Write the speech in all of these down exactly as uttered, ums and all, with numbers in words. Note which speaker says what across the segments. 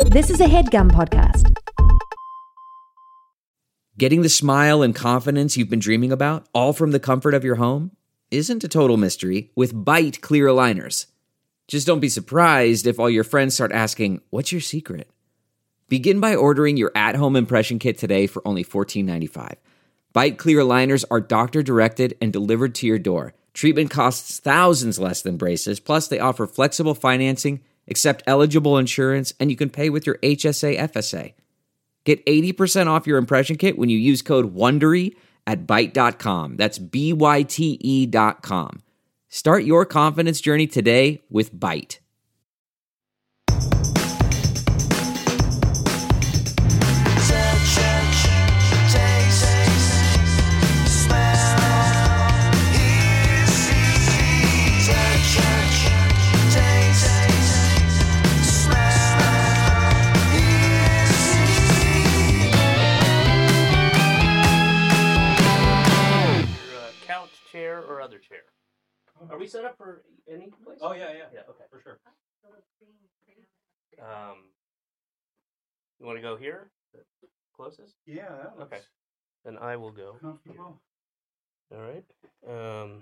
Speaker 1: This is a HeadGum podcast.
Speaker 2: Getting the smile and confidence you've been dreaming about, all from the comfort of your home, isn't a total mystery with Byte clear aligners. Just don't be surprised if all your friends start asking, "What's your secret?" Begin by ordering your at-home impression kit today for only fourteen ninety-five. Byte clear aligners are doctor-directed and delivered to your door. Treatment costs thousands less than braces, plus they offer flexible financing, accept eligible insurance, and you can pay with your H S A F S A. Get eighty percent off your impression kit when you use code WONDERY at byte dot com. That's B Y T E dot com. Start your confidence journey today with Byte.
Speaker 3: Chair or other chair? Are we set up for any place?
Speaker 4: Oh yeah, yeah,
Speaker 3: yeah. Okay,
Speaker 4: for sure.
Speaker 3: Um, you want to go here, the closest?
Speaker 4: Yeah, that looks
Speaker 3: okay. Then I will go.
Speaker 4: comfortable.
Speaker 3: Here. All right. Um,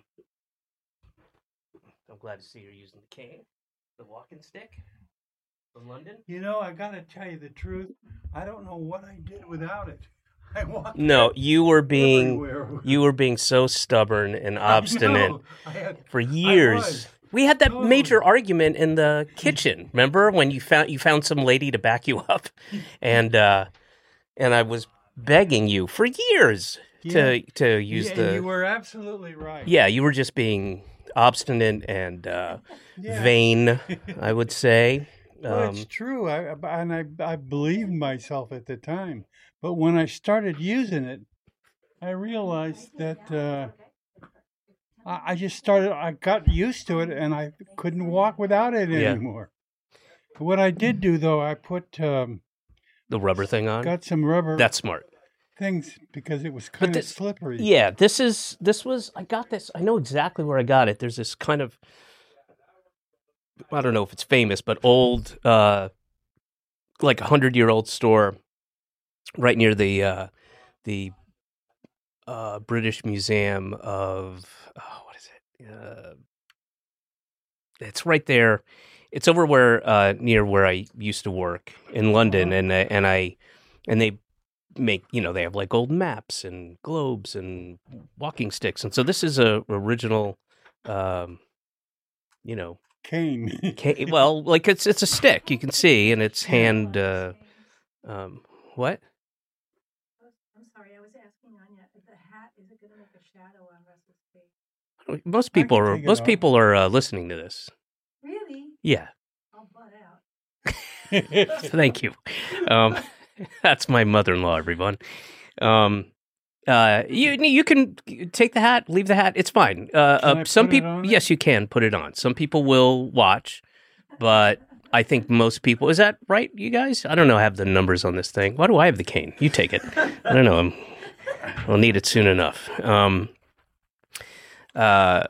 Speaker 3: I'm glad to see you're using the cane, the walking stick from London.
Speaker 4: You know, I gotta tell you the truth. I don't know what I did without it. I walked
Speaker 3: No, you were being
Speaker 4: everywhere.
Speaker 3: you were being so stubborn and obstinate
Speaker 4: I know. I had,
Speaker 3: for years.
Speaker 4: was.
Speaker 3: We had that
Speaker 4: Totally.
Speaker 3: major argument in the kitchen. Remember when you found you found some lady to back you up, and uh, and I was begging you for years to
Speaker 4: Yeah.
Speaker 3: to use
Speaker 4: yeah,
Speaker 3: the.
Speaker 4: You were absolutely right.
Speaker 3: Yeah, you were just being obstinate and uh,
Speaker 4: Yeah.
Speaker 3: vain, I would say.
Speaker 4: Well,
Speaker 3: Um,
Speaker 4: it's true. I and I I believed myself at the time, but when I started using it, I realized that uh, I, I just started. I got used to it, and I couldn't walk without it
Speaker 3: Yeah.
Speaker 4: anymore. What I did do, though, I put um,
Speaker 3: the rubber thing on.
Speaker 4: got some rubber
Speaker 3: That's smart.
Speaker 4: things because it was kind of
Speaker 3: this-
Speaker 4: slippery.
Speaker 3: Yeah, this is this was I got this. I know exactly where I got it. There's this kind of I don't know if it's famous, but old uh like a hundred year old store right near the uh the uh British Museum of oh, what is it? Uh it's right there. It's over where uh near where I used to work in London, and uh, and I and they make, you know, they have like old maps and globes and walking sticks. And so this is a original, um, you know,
Speaker 4: Cane.
Speaker 3: ca- well, like it's, it's a stick you can see, and it's hand, uh, um, what?
Speaker 5: I'm sorry, I was asking Anya, the hat, is it going to make a shadow on Russell's face?
Speaker 3: Most people
Speaker 4: can
Speaker 3: are,
Speaker 4: take it
Speaker 3: most
Speaker 4: off.
Speaker 3: people are uh, listening to this.
Speaker 5: Really?
Speaker 3: Yeah.
Speaker 5: I'll butt out.
Speaker 3: Thank you. Um, that's my mother-in-law, everyone. Um, uh, you you can take the hat, leave the hat. It's fine. Uh,
Speaker 4: Can
Speaker 3: uh,
Speaker 4: I
Speaker 3: some
Speaker 4: put it
Speaker 3: people,
Speaker 4: on
Speaker 3: yes, you can put it on. Some people will watch, but I think most people. Is that right, you guys? I don't know. I have the numbers on this thing. Why do I have the cane? You take it. I don't know. I'm, I'll need it soon enough. Um, uh,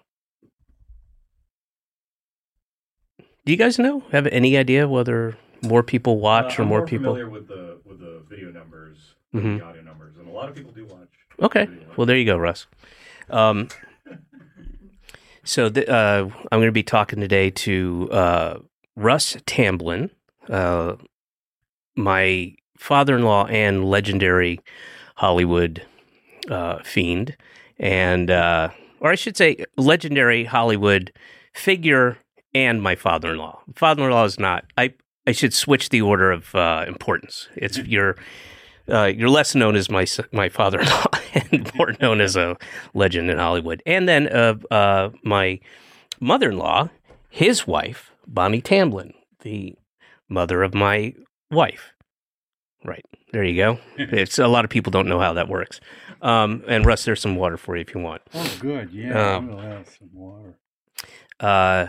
Speaker 3: do you guys know? Have any idea whether more people watch
Speaker 6: Uh,
Speaker 3: or
Speaker 6: I'm
Speaker 3: more,
Speaker 6: more
Speaker 3: people?
Speaker 6: familiar with the with the video numbers,
Speaker 3: Mhm.
Speaker 6: the audio numbers, and a lot of people do watch.
Speaker 3: Okay.
Speaker 6: video.
Speaker 3: Well, there you go, Russ. Um, so th- uh, I'm going to be talking today to uh, Russ Tamblyn, uh, my father-in-law and legendary Hollywood uh, fiend, and uh, or I should say, legendary Hollywood figure, and my father-in-law. Father-in-law is not. I I should switch the order of uh, importance. It's your. Uh, you're less known as my s- my father-in-law and more known as a legend in Hollywood. And then uh, uh, my mother-in-law, his wife, Bonnie Tamblyn, the mother of my wife. Right. There you go. It's a lot of people don't know how that works. Um, and Russ, there's some water for you if you want.
Speaker 4: Oh, good. Yeah,
Speaker 3: Um,
Speaker 4: we'll have some water.
Speaker 3: Uh,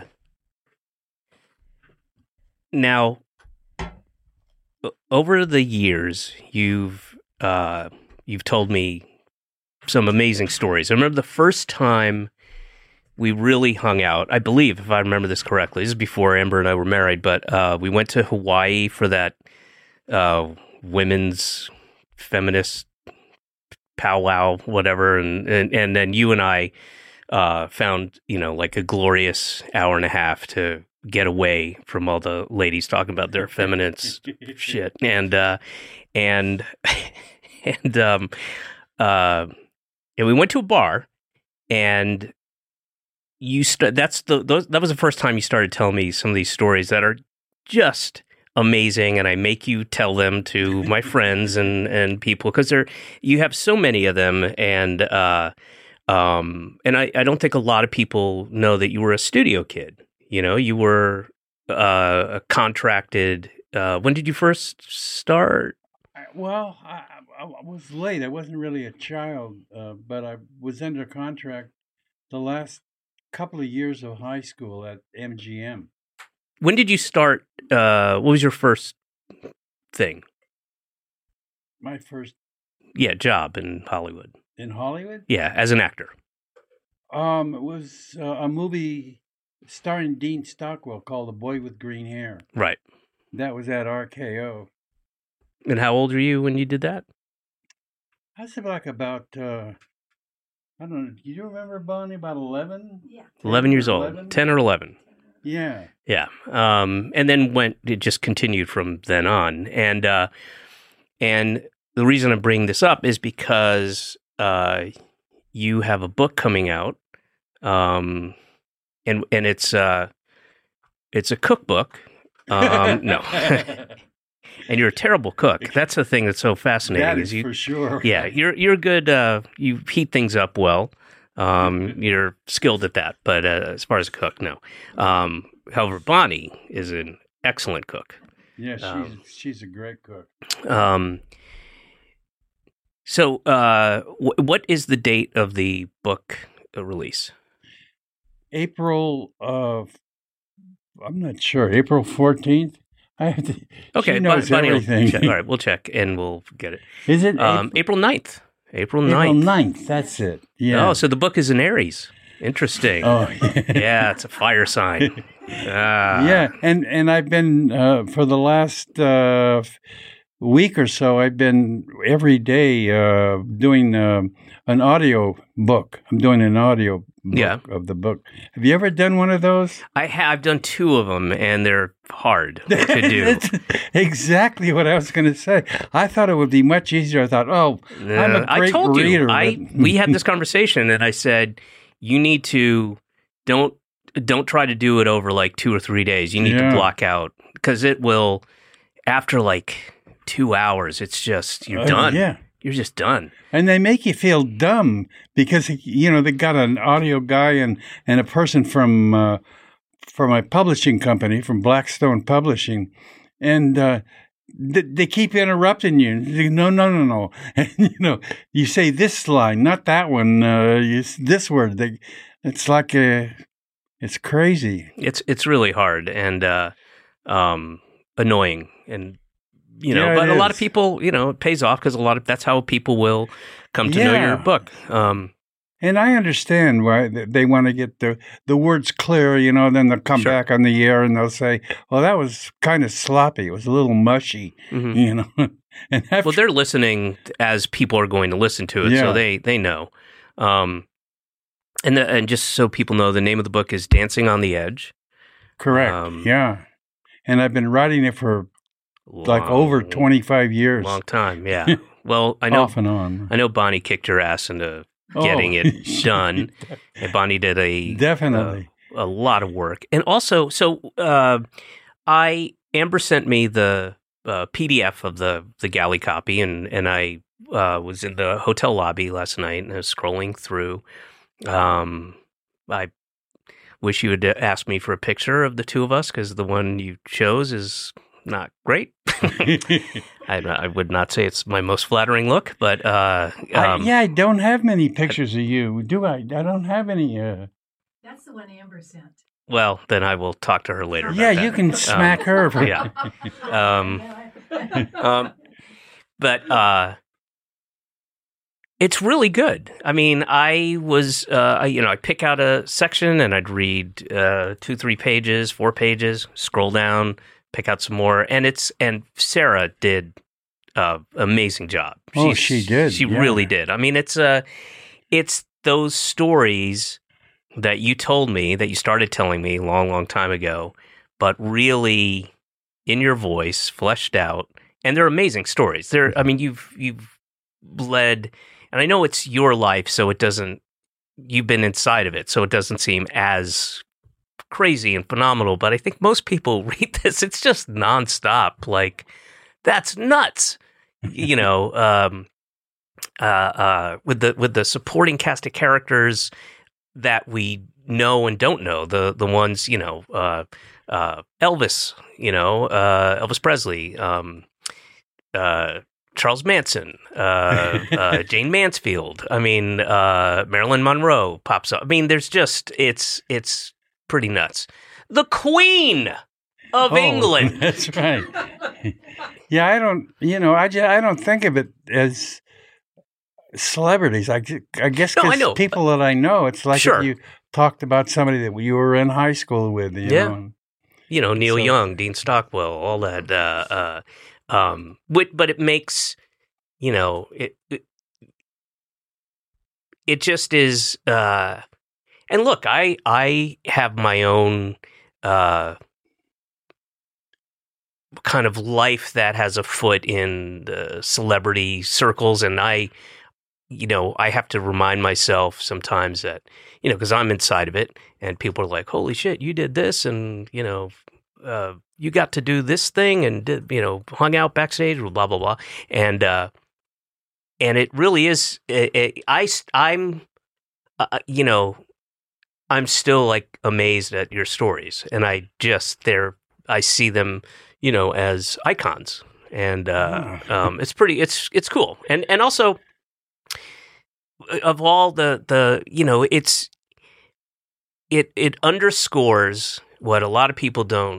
Speaker 3: now, o- over the years, you've uh, you've told me some amazing stories. I remember the first time we really hung out. I believe, if I remember this correctly, this is before Amber and I were married, but uh, we went to Hawaii for that uh, women's feminist powwow, whatever, and, and and then you and I uh, found, you know, like a glorious hour and a half to get away from all the ladies talking about their feminist shit, and uh, and and um uh, and we went to a bar, and you st- that's the those, that was the first time you started telling me some of these stories that are just amazing, and I make you tell them to my friends and and people because they're you have so many of them, and uh um and I, I don't think a lot of people know that you were a studio kid. You know, you were uh, a contracted. Uh, when did you first start?
Speaker 4: I- Well, I, I I was late. I wasn't really a child, uh, but I was under contract the last couple of years of high school at M G M.
Speaker 3: When did you start? Uh, what was your first thing?
Speaker 4: My first
Speaker 3: Yeah, job in Hollywood.
Speaker 4: in Hollywood.
Speaker 3: Yeah, as an actor.
Speaker 4: Um, it was uh, a movie starring Dean Stockwell called The Boy with Green Hair.
Speaker 3: Right.
Speaker 4: That was at R K O.
Speaker 3: And how old were you when you did that?
Speaker 4: I was like about, uh, I don't know, do you remember, Bonnie, about eleven?
Speaker 5: Yeah.
Speaker 3: eleven years old.
Speaker 4: eleven?
Speaker 3: ten or eleven.
Speaker 4: Yeah.
Speaker 3: Yeah. Um, and then went, it just continued from then on. And, uh, and the reason I'm bringing this up is because, uh, you have a book coming out. Um, and, and it's, uh, it's a cookbook. Um, no, and you're a terrible cook. That's the thing that's so fascinating.
Speaker 4: That is
Speaker 3: you,
Speaker 4: for sure.
Speaker 3: yeah, you're, you're good. Uh, you heat things up well. Um, you're skilled at that, but uh, as far as a cook, no. Um, however, Bonnie is an excellent cook.
Speaker 4: Yeah, she's,
Speaker 3: Um,
Speaker 4: she's a great cook.
Speaker 3: Um, so, uh, w- what is the date of the book uh, release?
Speaker 4: April of, I'm not sure, April fourteenth? I have to,
Speaker 3: Okay,
Speaker 4: she knows
Speaker 3: Bonnie will
Speaker 4: everything.
Speaker 3: check. All right, we'll check and we'll get it.
Speaker 4: Is it
Speaker 3: Um,
Speaker 4: April,
Speaker 3: April ninth. April
Speaker 4: April
Speaker 3: ninth.
Speaker 4: ninth? That's it. Yeah.
Speaker 3: Oh, so the book is in Aries. Interesting.
Speaker 4: Oh,
Speaker 3: Yeah, it's a fire sign. Ah.
Speaker 4: yeah, and and I've been uh, for the last uh, f- week or so. I've been every day uh, doing um an audio book. I'm doing an audio book
Speaker 3: Yeah.
Speaker 4: of the book. Have you ever done one of those?
Speaker 3: I have done two of them, and they're hard to do.
Speaker 4: That's exactly what I was going to say. I thought it would be much easier. I thought, oh, I'm a
Speaker 3: Uh, I
Speaker 4: great
Speaker 3: told
Speaker 4: reader.
Speaker 3: you. I
Speaker 4: but-
Speaker 3: we had this conversation, and I said you need to don't don't try to do it over like two or three days. You need
Speaker 4: Yeah.
Speaker 3: to block out because it will. After like two hours, it's just you're
Speaker 4: Uh,
Speaker 3: done.
Speaker 4: Yeah.
Speaker 3: You're just done.
Speaker 4: And they make you feel dumb because, you know, they got an audio guy and, and a person from uh, from a publishing company, from Blackstone Publishing, and uh, th- they keep interrupting you. They, no, no, no, no. And, you know, you say this line, not that one. Uh, you, s- this word. They, it's like a, it's crazy.
Speaker 3: It's it's really hard and uh, um, annoying, and you know.
Speaker 4: Yeah,
Speaker 3: but
Speaker 4: it
Speaker 3: a lot of
Speaker 4: is.
Speaker 3: people, you know, it pays off because a lot of that's how people will come to know
Speaker 4: Yeah.
Speaker 3: your book. Um,
Speaker 4: And I understand why th- they want to get the, the words clear, you know, then they'll come
Speaker 3: Sure.
Speaker 4: back on the air and they'll say, well, that was kind of sloppy. It was a little mushy,
Speaker 3: mhm.
Speaker 4: you know. and after,
Speaker 3: Well, they're listening as people are going to listen to it,
Speaker 4: Yeah.
Speaker 3: so they they know. Um, and the, and just so people know, the name of the book is Dancing on the Edge.
Speaker 4: correct.
Speaker 3: um,
Speaker 4: yeah. And I've been writing it for like
Speaker 3: Long-
Speaker 4: over twenty-five years,
Speaker 3: long time. Yeah. Well, I know
Speaker 4: off and on.
Speaker 3: I know Bonnie kicked her ass into getting
Speaker 4: Oh,
Speaker 3: it
Speaker 4: she-
Speaker 3: done, and Bonnie did a
Speaker 4: Definitely.
Speaker 3: a lot of work. And also, so uh, I Amber sent me the uh, P D F of the the galley copy, and and I uh, was in the hotel lobby last night and I was scrolling through. Um, I wish you would ask me for a picture of the two of us because the one you chose is not great. I, I would not say it's my most flattering look, but uh,
Speaker 4: I,
Speaker 3: um,
Speaker 4: yeah, I don't have many pictures of you, do I? I don't have any. Uh,
Speaker 5: That's the one Amber sent.
Speaker 3: well, then I will talk to her later. about
Speaker 4: yeah,
Speaker 3: that.
Speaker 4: you can smack
Speaker 3: Um,
Speaker 4: her. For,
Speaker 3: yeah. Um, um, but uh, It's really good. I mean, I was, uh, I- you know, I pick out a section and I'd read uh, two, three pages, four pages, scroll down, pick out some more, and it's and Sarah did uh, amazing job.
Speaker 4: Oh, she did,
Speaker 3: She
Speaker 4: yeah.
Speaker 3: really did. I mean, it's uh, it's those stories that you told me that you started telling me a long, long time ago, but really in your voice, fleshed out, and they're amazing stories. They're, I mean, you've you've led. And I know it's your life, so it doesn't, you've been inside of it, so it doesn't seem as crazy and phenomenal. But I think most people read this, it's just nonstop. Like, that's nuts. You know, um, uh, uh, with the with the supporting cast of characters that we know and don't know, the the ones, you know, uh, uh, Elvis, you know, uh, Elvis Presley, um, uh, Charles Manson, uh, uh, Jane Mansfield. I mean, uh, Marilyn Monroe pops up. I mean, there's just it's it's pretty nuts. The Queen of
Speaker 4: Oh,
Speaker 3: England.
Speaker 4: That's right. Yeah, I don't. You know, I just, I don't think of it as celebrities. I, ju- I guess
Speaker 3: No, I
Speaker 4: 'cause
Speaker 3: know.
Speaker 4: people that I know, it's like
Speaker 3: Sure.
Speaker 4: if you talked about somebody that you were in high school with. You
Speaker 3: Yeah.
Speaker 4: know, and-
Speaker 3: You know, Neil
Speaker 4: So-
Speaker 3: Young, Dean Stockwell, all that. Uh, uh, um, but, but it makes, you know, it it, it just is. Uh, and look, I I have my own uh, kind of life that has a foot in the celebrity circles, and I, you know, I have to remind myself sometimes that, you know, because I'm inside of it, and people are like, "Holy shit, you did this," and you know. Uh, you got to do this thing and did, you know, hung out backstage, blah blah blah, and uh, and it really is. It, it, I I'm, uh, you know, I'm still like amazed at your stories, and I just they're I see them, you know, as icons, and uh, um, it's pretty. It's it's cool, and and also of all the the you know, it's it it underscores what a lot of people don't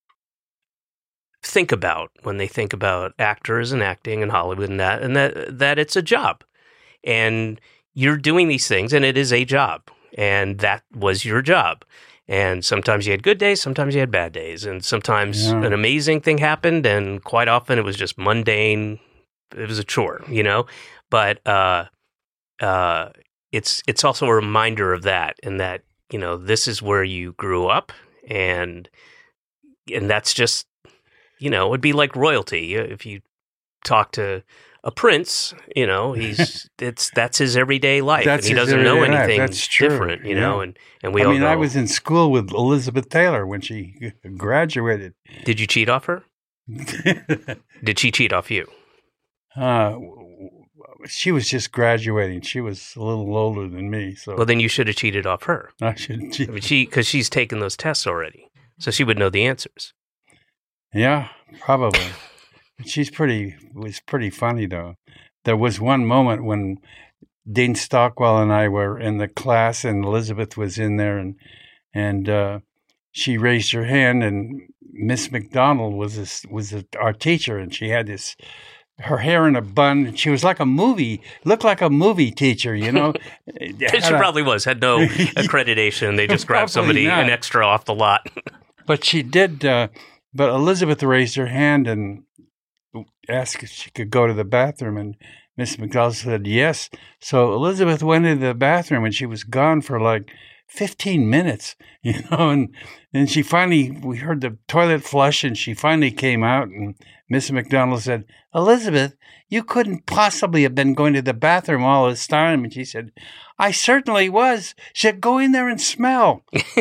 Speaker 3: think about when they think about actors and acting in Hollywood, and that and that that it's a job, and you're doing these things, and it is a job, and that was your job. And sometimes you had good days, sometimes you had bad days, and sometimes
Speaker 4: Yeah.
Speaker 3: an amazing thing happened, and quite often it was just mundane. It was a chore, you know. But uh, uh, it's it's also a reminder of that, and that, you know, this is where you grew up, and and that's just, you know, it'd be like royalty. If you talk to a prince, you know, he's it's that's his everyday life,
Speaker 4: That's
Speaker 3: and he
Speaker 4: his
Speaker 3: doesn't know
Speaker 4: everyday life.
Speaker 3: anything
Speaker 4: That's true.
Speaker 3: different, you
Speaker 4: Yeah.
Speaker 3: know. And and we
Speaker 4: I
Speaker 3: all
Speaker 4: mean,
Speaker 3: go,
Speaker 4: I was in school with Elizabeth Taylor when she graduated.
Speaker 3: did you cheat off her? Did she cheat off you?
Speaker 4: uh, she was just graduating. She was a little older than me, so
Speaker 3: Well, then you should have cheated off her.
Speaker 4: I should.
Speaker 3: I mean, she because she's taken those tests already, so she would know the answers.
Speaker 4: Yeah, probably. She's pretty. Was pretty funny though. There was one moment when Dean Stockwell and I were in the class, and Elizabeth was in there, and and uh, she raised her hand, and Miss McDonald was this, was a, our teacher, and she had this her hair in a bun. And she was like a movie, looked like a movie teacher, you know.
Speaker 3: She
Speaker 4: Had a-
Speaker 3: probably was had no accreditation. They just grabbed
Speaker 4: Probably
Speaker 3: somebody
Speaker 4: not.
Speaker 3: an extra off the lot.
Speaker 4: But she did. Uh, but Elizabeth raised her hand and asked if she could go to the bathroom, and Miss McDonald said yes. So Elizabeth went into the bathroom, and she was gone for like fifteen minutes, you know. And then she finally, we heard the toilet flush, and she finally came out, and Miss McDonald said, "Elizabeth, you couldn't possibly have been going to the bathroom all this time." And she said, "I certainly was." She said, "Go in there and smell."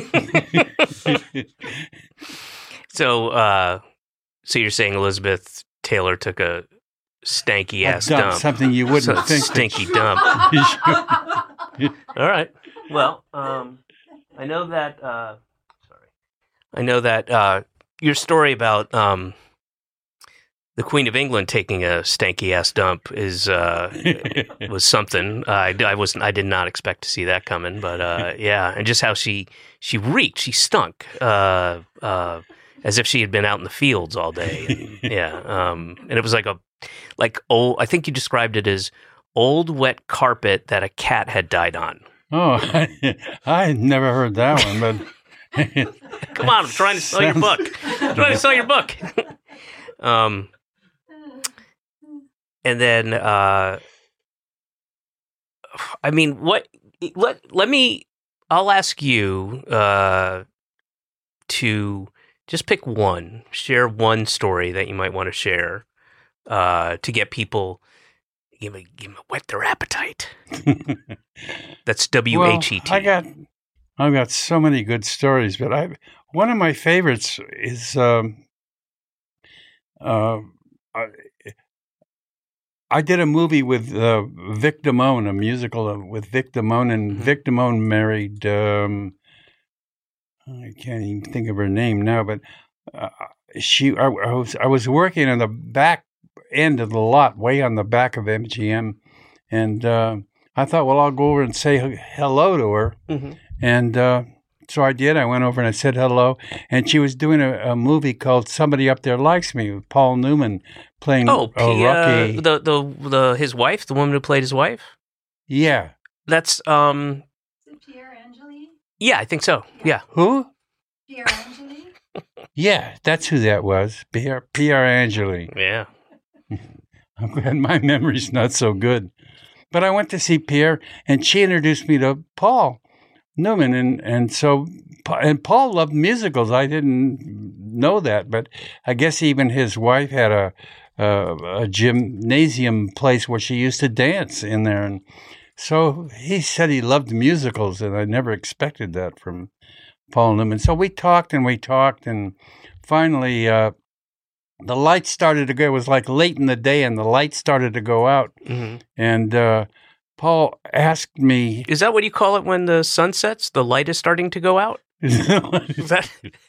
Speaker 3: So, uh, so you're saying Elizabeth Taylor took a stanky
Speaker 4: A
Speaker 3: ass
Speaker 4: dump,
Speaker 3: dump,
Speaker 4: something you wouldn't
Speaker 3: So-
Speaker 4: think.
Speaker 3: stinky dump. All right. Well, um, I know that. Uh, sorry, I know that uh, your story about um, the Queen of England taking a stanky ass dump is uh, was something. I, I wasn't. I did not expect to see that coming. But uh, yeah, and just how she she reeked. She stunk. Uh, uh, as if she had been out in the fields all day. And, yeah, um, and it was like a like old. I think you described it as old wet carpet that a cat had died on.
Speaker 4: Oh, I, I never heard that one, but
Speaker 3: Come on, I'm trying to sell your book. I'm trying to sell your book. um, and then, uh, I mean, what? Let let me. I'll ask you uh, to just pick one, share one story that you might want to share uh, to get people. Give me, give me, whet their appetite. That's W H E T.
Speaker 4: Well, I got, I've got so many good stories, but I, one of my favorites is, um, uh, I, I did a movie with uh, Vic Damone, a musical with Vic Damone, and
Speaker 3: Mm-hmm.
Speaker 4: Vic Damone married. Um, I can't even think of her name now, but uh, she. I, I was I was working on the back end of the lot, way on the back of M G M, and uh, I thought, well, I'll go over and say h- hello to her,
Speaker 3: Mm-hmm.
Speaker 4: and uh, so I did. I went over and I said hello, and she was doing a, a movie called "Somebody Up There Likes Me" with Paul Newman playing
Speaker 3: Oh,
Speaker 4: a
Speaker 3: P-
Speaker 4: Rocky.
Speaker 3: uh, the the the his wife, the woman who played his wife.
Speaker 4: Yeah,
Speaker 3: That's um,
Speaker 5: Is it Pierre Angeli?
Speaker 3: yeah, I think so. Yeah,
Speaker 4: who?
Speaker 5: Pierre Angeli?
Speaker 4: Yeah, that's who that was. Pierre, Pierre Angeli.
Speaker 3: yeah.
Speaker 4: I'm glad my memory's not so good. But I went to see Pierre, and she introduced me to Paul Newman, and, and so and Paul loved musicals. I didn't know that, but I guess even his wife had a a, a gymnasium place where she used to dance in there, and so he said he loved musicals, and I never expected that from Paul Newman. So we talked and we talked, and finally. Uh, The lights started to go. It was like late in the day, and the lights started to go out.
Speaker 3: Mm-hmm.
Speaker 4: And uh, Paul asked me,
Speaker 3: Is that what you call it when the sun sets? The light is starting to go out. Is that?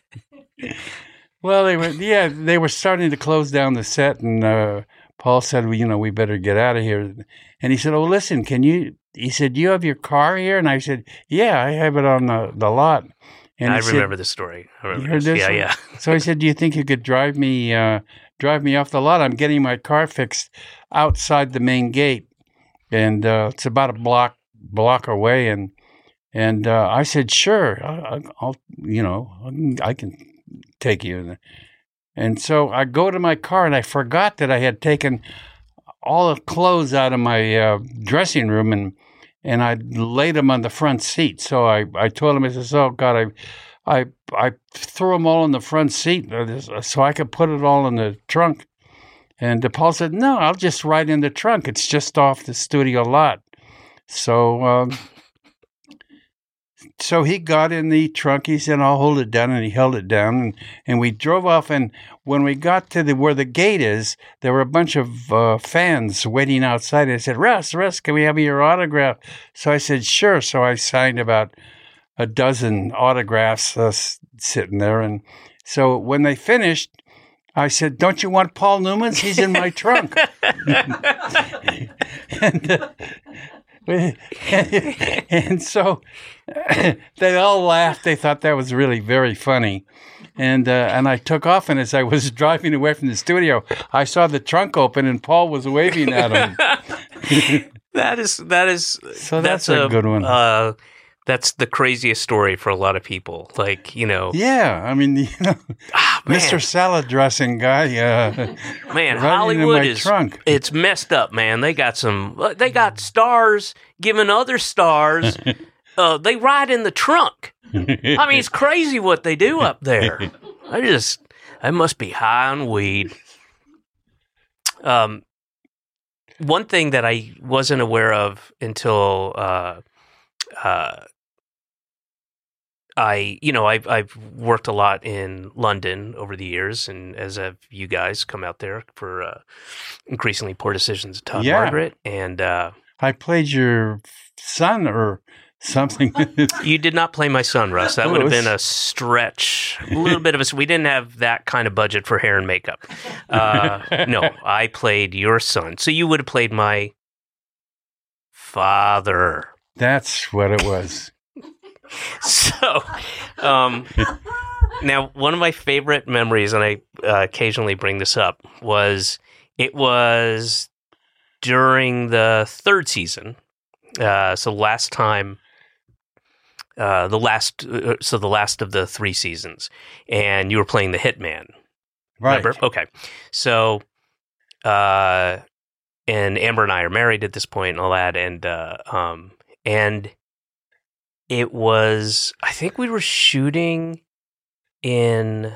Speaker 4: well, they were, yeah, they were starting to close down the set, and uh, Paul said, well, you know, we better get out of here. And he said, oh, listen, can you, he said, do you have your car here? And I said, yeah, I have it on the, the lot. And
Speaker 3: I
Speaker 4: he said-
Speaker 3: remember the story. I remember
Speaker 4: You heard this
Speaker 3: Yeah,
Speaker 4: one?
Speaker 3: yeah.
Speaker 4: So I said, do you think you could drive me uh, drive me off the lot? I'm getting my car fixed outside the main gate, and uh, it's about a block block away. And and uh, I said, sure, I, I'll you know I can, I can take you. And so I go to my car, and I forgot that I had taken all the clothes out of my uh, dressing room, and and I laid them on the front seat. So I, I told him, I said, oh, God, I I I threw them all in the front seat so I could put it all in the trunk. And Paul said, no, I'll just ride in the trunk. It's just off the studio lot. So um, so he got in the trunk. He said, I'll hold it down. And he held it down. And, and we drove off. And when we got to the where the gate is, there were a bunch of uh, fans waiting outside. And I said, Russ, Russ, can we have your autograph? So I said, sure. So I signed about a dozen autographs uh, sitting there. And so when they finished, I said, don't you want Paul Newman's? He's in my trunk. and, uh, and so they all laughed. They thought that was really very funny. And uh, and I took off, and as I was driving away from the studio, I saw the trunk open, and Paul was waving at him.
Speaker 3: That is that is
Speaker 4: So that's a good one.
Speaker 3: Uh, that's the craziest story for a lot of people. Like, you know,
Speaker 4: Yeah, I mean, you know,
Speaker 3: ah, man,
Speaker 4: Mister Salad Dressing guy. Uh,
Speaker 3: man,
Speaker 4: riding in
Speaker 3: Hollywood
Speaker 4: my
Speaker 3: is
Speaker 4: trunk.
Speaker 3: it's messed up, man. They got some. They got stars giving other stars. uh, they ride in the trunk. I mean, it's crazy what they do up there. I just, I must be high on weed. Um, one thing that I wasn't aware of until uh, uh, I, you know, I've I've worked a lot in London over the years, and as have you guys come out there for uh, increasingly poor decisions of Todd
Speaker 4: Yeah.
Speaker 3: Margaret, and uh,
Speaker 4: I played your son or something.
Speaker 3: you did not play my son, Russ. That
Speaker 4: Oh,
Speaker 3: would have
Speaker 4: it's-
Speaker 3: been a stretch, a little bit of a. We didn't have that kind of budget for hair and makeup. Uh, no, I played your son, so you would have played my father.
Speaker 4: That's what it was.
Speaker 3: So, um, now one of my favorite memories, and I uh, occasionally bring this up, was it was during the third season. Uh, so last time, uh, the last, uh, so the last of the three seasons, and you were playing the Hitman.
Speaker 4: Right.
Speaker 3: Remember? Okay. So, uh, and Amber and I are married at this point and all that, and uh, um, and it was, I think we were shooting in,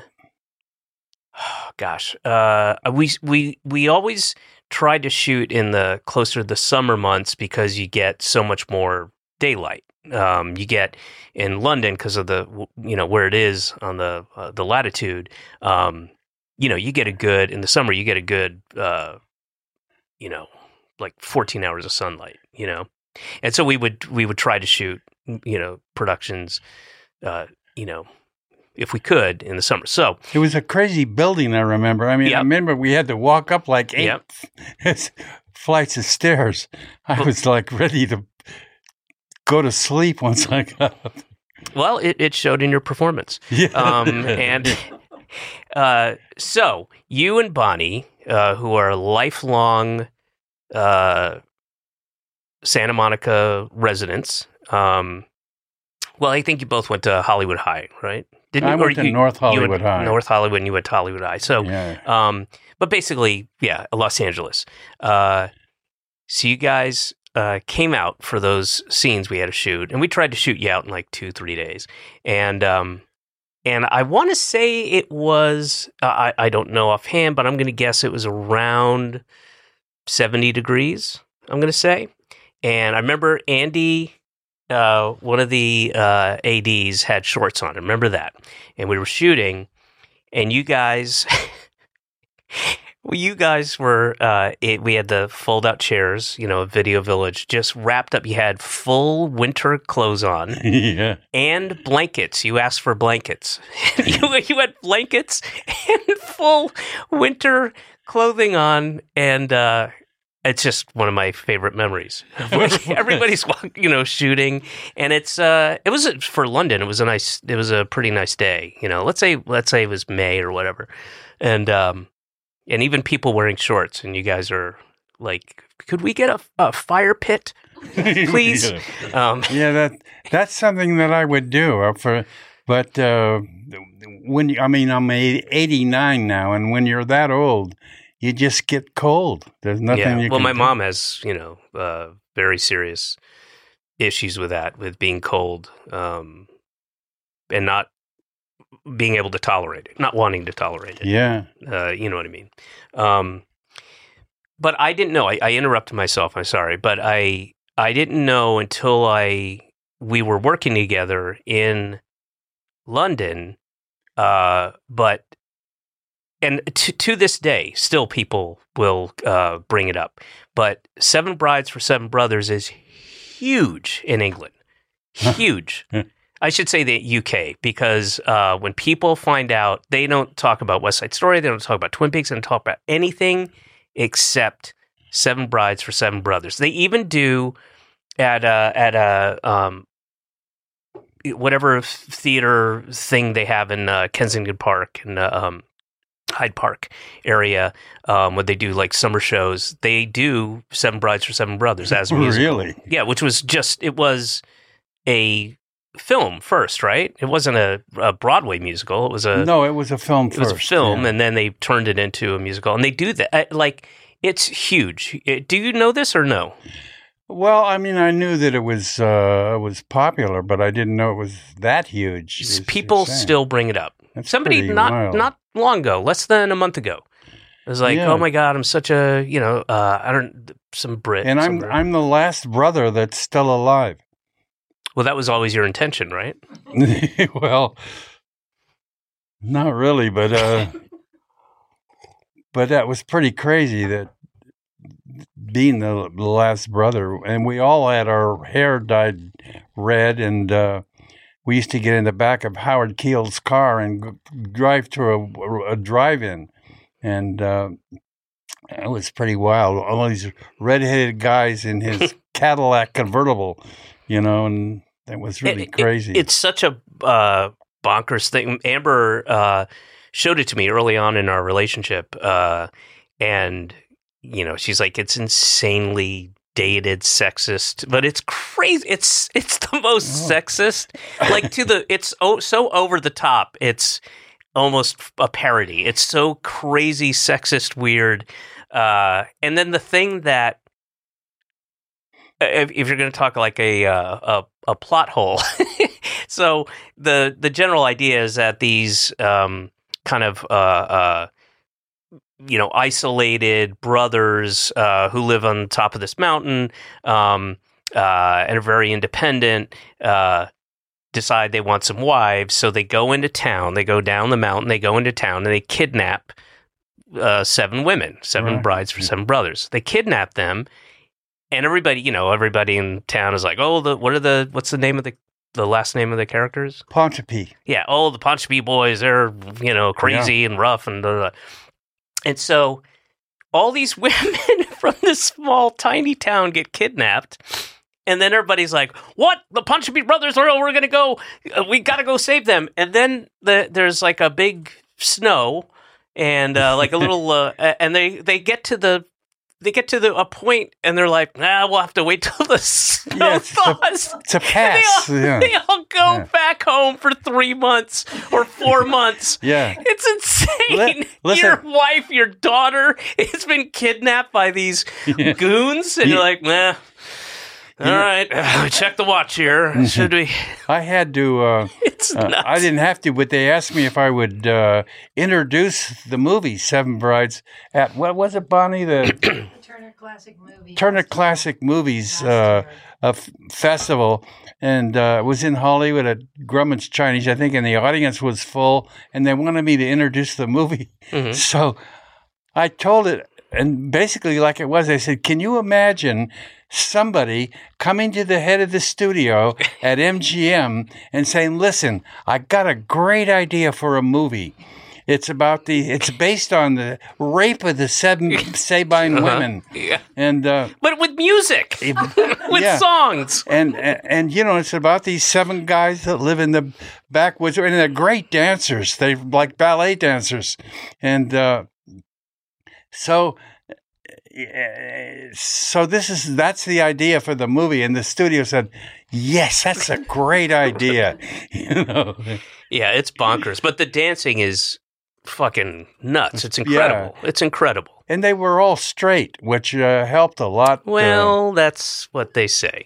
Speaker 3: oh, gosh, uh, we we we always tried to shoot in the closer to the summer months because you get so much more daylight. Um, you get in London because of the, you know, where it is on the uh, the latitude. Um, you know, you get a good in the summer. You get a good, uh, you know, like fourteen hours of sunlight. You know, and so we would we would try to shoot, you know, productions, uh, you know, if we could in the summer. So
Speaker 4: It was a crazy building, I remember. I mean,
Speaker 3: Yep.
Speaker 4: I remember we had to walk up like eight
Speaker 3: Yep.
Speaker 4: flights of stairs. I was like ready to go to sleep once I got up.
Speaker 3: well, it, it showed in your performance.
Speaker 4: Yeah.
Speaker 3: Um, and uh, so you and Bonnie, uh, who are lifelong uh, Santa Monica residents. Um, well, I think you both went to Hollywood High, right? Didn't
Speaker 4: I
Speaker 3: you?
Speaker 4: went
Speaker 3: Or
Speaker 4: to
Speaker 3: you-
Speaker 4: North
Speaker 3: you went
Speaker 4: Hollywood High.
Speaker 3: North Hollywood, and you went to Hollywood High. So,
Speaker 4: Yeah.
Speaker 3: um, but basically, yeah, Los Angeles. Uh, so you guys uh, came out for those scenes we had to shoot, and we tried to shoot you out in like two, three days. And um, and I want to say it was, uh, I, I don't know offhand, but I'm going to guess it was around seventy degrees, I'm going to say. And I remember Andy, uh, one of the uh, A Ds, had shorts on. I remember that. And we were shooting, and you guys, well, you guys were, uh, it, we had the fold out chairs, you know, Video Village, just wrapped up. You had full winter clothes on
Speaker 4: Yeah.
Speaker 3: and blankets. You asked for blankets. you, you had blankets and full winter clothing on, and uh, it's just one of my favorite memories. Everybody's, you know, shooting, and it's uh, it was for London. It was a nice, it was a pretty nice day. You know, let's say let's say it was May or whatever, and um, and even people wearing shorts, and you guys are like, could we get a, a fire pit, please?
Speaker 4: Yeah.
Speaker 3: Um,
Speaker 4: Yeah, that that's something that I would do. uh, For, but uh, when you, I mean, I'm eighty- eighty-nine now, and when you're that old, you just get cold. There's nothing
Speaker 3: yeah.
Speaker 4: you
Speaker 3: Well,
Speaker 4: can
Speaker 3: my
Speaker 4: do.
Speaker 3: mom has, you know, uh, very serious issues with that, with being cold, um, and not being able to tolerate it, not wanting to tolerate it.
Speaker 4: Yeah.
Speaker 3: Uh, you know what I mean? Um, but I didn't know. I, I interrupted myself. I'm sorry, but I I didn't know until I we were working together in London. Uh, but and to to this day, still people will uh, bring it up. But Seven Brides for Seven Brothers is huge in England. Huge. I should say the U K, because uh, when people find out, they don't talk about West Side Story, they don't talk about Twin Peaks, they don't talk about anything except Seven Brides for Seven Brothers. They even do at a, at a um, whatever theater thing they have in uh, Kensington Park and uh, um, Hyde Park area, um, when they do like summer shows, they do Seven Brides for Seven Brothers as a musical.
Speaker 4: Really?
Speaker 3: Yeah, which was just, it was a film first, right? It wasn't a, a Broadway musical. It was a
Speaker 4: No, it was a film
Speaker 3: it
Speaker 4: first.
Speaker 3: was a film,
Speaker 4: yeah.
Speaker 3: and then they turned it into a musical. And they do that. I- Like, it's huge. It- do you know this or no?
Speaker 4: Well, I mean, I knew that it was uh, it was popular, but I didn't know it was that huge. as you're
Speaker 3: People
Speaker 4: saying.
Speaker 3: still bring it up.
Speaker 4: That's
Speaker 3: Somebody
Speaker 4: pretty
Speaker 3: not
Speaker 4: wild.
Speaker 3: not long ago, less than a month ago, it was like,
Speaker 4: Yeah.
Speaker 3: oh my God, I'm such a, you know, uh, I don't, some Brit.
Speaker 4: And
Speaker 3: some
Speaker 4: I'm
Speaker 3: Brit.
Speaker 4: I'm the last brother that's still alive.
Speaker 3: Well, that was always your intention, right?
Speaker 4: Well, not really, but uh, but that was pretty crazy that being the, the last brother, and we all had our hair dyed red, and uh, we used to get in the back of Howard Keel's car and g- drive to a, a drive-in, and uh, it was pretty wild. All these red-headed guys in his Cadillac convertible, you know, and that was really
Speaker 3: It- it-
Speaker 4: crazy.
Speaker 3: it's such a uh, bonkers thing. Amber uh, showed it to me early on in our relationship, uh, and you know, she's like, it's insanely dated, sexist, but it's crazy. It's it's the most oh. sexist, like to the. It's oh, so over the top. It's almost a parody. It's so crazy, sexist, weird. Uh, and then the thing that, if, if you're going to talk like a, uh, a a plot hole, so the the general idea is that these um, kind of uh, uh, you know isolated brothers uh, who live on top of this mountain um, uh, and are very independent. Uh, decide they want some wives, so they go into town, they go down the mountain, they go into town, and they kidnap uh, seven women, seven right. brides for seven brothers. They kidnap them, and everybody, you know, everybody in town is like, oh, the what are the, what's the name of the, the last name of the characters?
Speaker 4: Pontypi.
Speaker 3: Yeah, oh, the Pontypi boys, they're, you know, crazy yeah. and rough, and blah, blah. And so all these women from this small, tiny town get kidnapped. And then everybody's like, what? The Pontypi brothers are, we're going to go, uh, we got to go save them. And then the, there's like a big snow and uh, like a little, uh, and they, they get to the, they get to the a point and they're like, nah, we'll have to wait till the snow yeah, thaws.
Speaker 4: To pass.
Speaker 3: They all,
Speaker 4: yeah.
Speaker 3: they all go yeah. back home for three months or four months.
Speaker 4: Yeah.
Speaker 3: It's insane.
Speaker 4: L-
Speaker 3: your wife, your daughter has been kidnapped by these yeah. goons. And
Speaker 4: yeah.
Speaker 3: you're like, nah. All you right, uh, check the watch here. Should we?
Speaker 4: I had to. Uh,
Speaker 3: it's
Speaker 4: uh,
Speaker 3: nuts.
Speaker 4: I didn't have to, but they asked me if I would uh, introduce the movie Seven Brides at what was it, Bonnie? The
Speaker 5: Turner Classic Movies.
Speaker 4: Turner Classic Movies uh, a f- festival, and uh, it was in Hollywood at Grumman's Chinese, I think, and the audience was full, and they wanted me to introduce the movie. Mm-hmm. So I told it, and basically, like it was, I said, "Can you imagine?" Somebody coming to the head of the studio at M G M and saying, listen, I got a great idea for a movie. It's about the, it's based on the rape of the seven Sabine uh-huh. women.
Speaker 3: Yeah.
Speaker 4: And, uh,
Speaker 3: but with music, with
Speaker 4: yeah.
Speaker 3: songs.
Speaker 4: And, and, and, you know, it's about these seven guys that live in the backwoods, and they're great dancers. They're like ballet dancers. And, uh, so, So this is that's the idea for the movie, and the studio said, "Yes, that's a great idea." You know,
Speaker 3: yeah, it's bonkers, but the dancing is fucking nuts. It's incredible. Yeah. It's incredible,
Speaker 4: and they were all straight, which uh, helped a lot.
Speaker 3: Well,
Speaker 4: uh,
Speaker 3: that's what they say.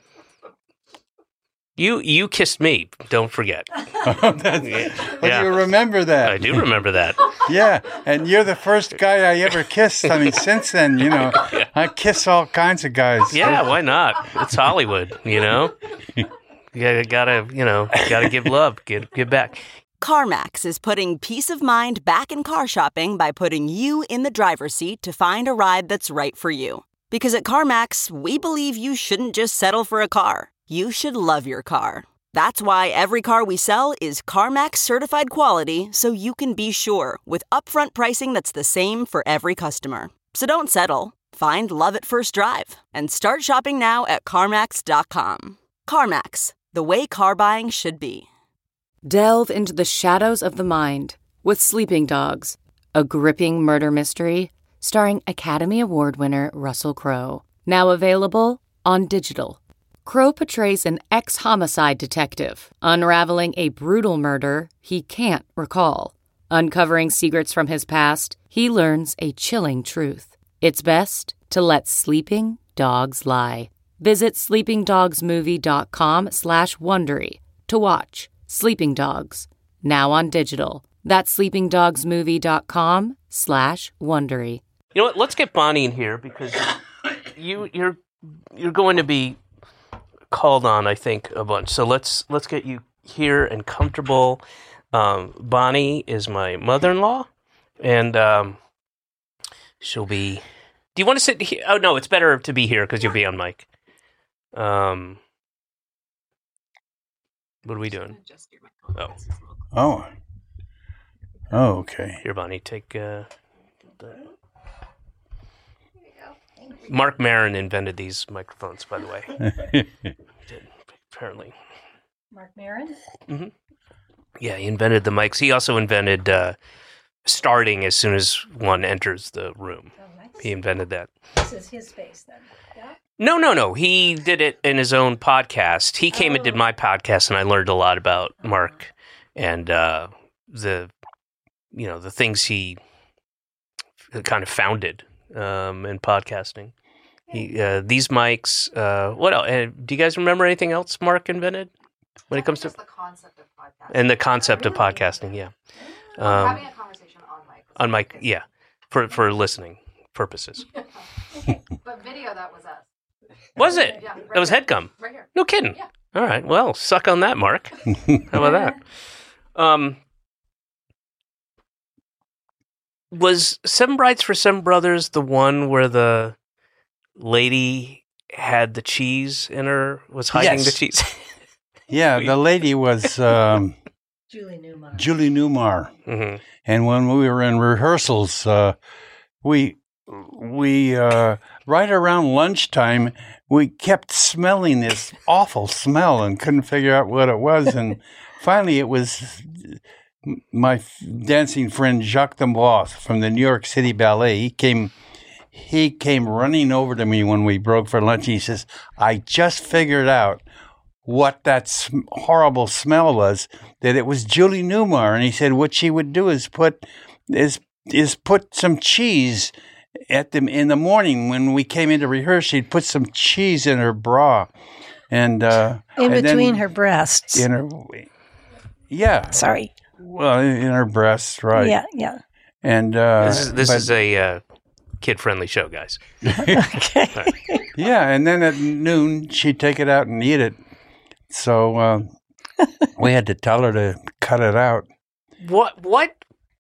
Speaker 3: You you kissed me. Don't forget.
Speaker 4: Oh, that's, yeah. Well, you remember that?
Speaker 3: I do remember that.
Speaker 4: Yeah, and you're the first guy I ever kissed. I mean, since then, you know, yeah. I kiss all kinds of guys.
Speaker 3: Yeah, why not? It's Hollywood, you know. You gotta, you know, gotta give love, give give back.
Speaker 7: CarMax is putting peace of mind back in car shopping by putting you in the driver's seat to find a ride that's right for you. Because at CarMax, we believe you shouldn't just settle for a car. You should love your car. That's why every car we sell is CarMax certified quality, so you can be sure with upfront pricing that's the same for every customer. So don't settle. Find love at first drive and start shopping now at CarMax dot com. CarMax, the way car buying should be.
Speaker 1: Delve into the shadows of the mind with Sleeping Dogs, a gripping murder mystery starring Academy Award winner Russell Crowe. Now available on digital. Crowe portrays an ex-homicide detective, unraveling a brutal murder he can't recall. Uncovering secrets from his past, he learns a chilling truth. It's best to let sleeping dogs lie. Visit sleepingdogsmovie.com slash Wondery to watch Sleeping Dogs, now on digital. That's sleepingdogsmovie.com slash Wondery.
Speaker 3: You know what? Let's get Bonnie in here because you, you're you're going to be called on, I think, a bunch. So let's let's get you here and comfortable. Um, Bonnie is my mother-in-law, and um, she'll be. Do you want to sit here? Oh no, it's better to be here because you'll be on mic. Um, what are we doing? Oh,
Speaker 4: oh, oh, okay.
Speaker 3: Here, Bonnie, take. Uh, the... Mark Maron invented these microphones, by the way. Did, apparently.
Speaker 5: Mark Maron?
Speaker 3: Mm-hmm. Yeah, he invented the mics. He also invented uh, starting as soon as one enters the room.
Speaker 5: Oh, nice.
Speaker 3: He invented that.
Speaker 5: This is his space then. Yeah.
Speaker 3: No, no, no. He did it in his own podcast. He came
Speaker 5: Oh.
Speaker 3: and did my podcast, and I learned a lot about Mark and uh, the, you know, the things he kind of founded um, in podcasting. He, uh, these mics. Uh, what else? Uh, do you guys remember anything else Mark invented when it comes to
Speaker 8: just the concept of podcasting
Speaker 3: and the concept of podcasting? Yeah, um,
Speaker 8: having a conversation on mic.
Speaker 3: on mic. Yeah, for for listening purposes.
Speaker 8: But video, that was us.
Speaker 3: Was it?
Speaker 8: Yeah, right
Speaker 3: That was
Speaker 8: here.
Speaker 3: Headgum.
Speaker 8: Right here.
Speaker 3: No kidding.
Speaker 8: Yeah.
Speaker 3: All right. Well, suck on that, Mark. How about that? Um, was Seven Brides for Seven Brothers the one where the lady had the cheese in her, was hiding
Speaker 4: Yes.
Speaker 3: the cheese?
Speaker 4: Yeah, the lady was um,
Speaker 5: Julie Newmar.
Speaker 4: Julie Newmar.
Speaker 3: hmm
Speaker 4: And when we were in rehearsals, uh, we we uh, right around lunchtime, we kept smelling this awful smell and couldn't figure out what it was. And finally, it was my f- dancing friend Jacques D'Amboise from the New York City Ballet. He came. He came running over to me when we broke for lunch. He says, "I just figured out what that sm- horrible smell was, that it was Julie Newmar." And he said what she would do is put is is put some cheese at the in the morning when we came in to rehearse. She'd put some cheese in her bra, and uh,
Speaker 5: In
Speaker 4: and
Speaker 5: between
Speaker 4: then
Speaker 5: her breasts.
Speaker 4: in her yeah,
Speaker 5: Sorry.
Speaker 4: well in her breasts, right?
Speaker 5: Yeah, yeah.
Speaker 4: And uh,
Speaker 3: This is this
Speaker 4: but-
Speaker 3: is a uh, kid-friendly show, guys.
Speaker 5: Okay.
Speaker 4: yeah, and then at noon she'd take it out and eat it. So uh, we had to tell her to cut it out.
Speaker 3: What? What?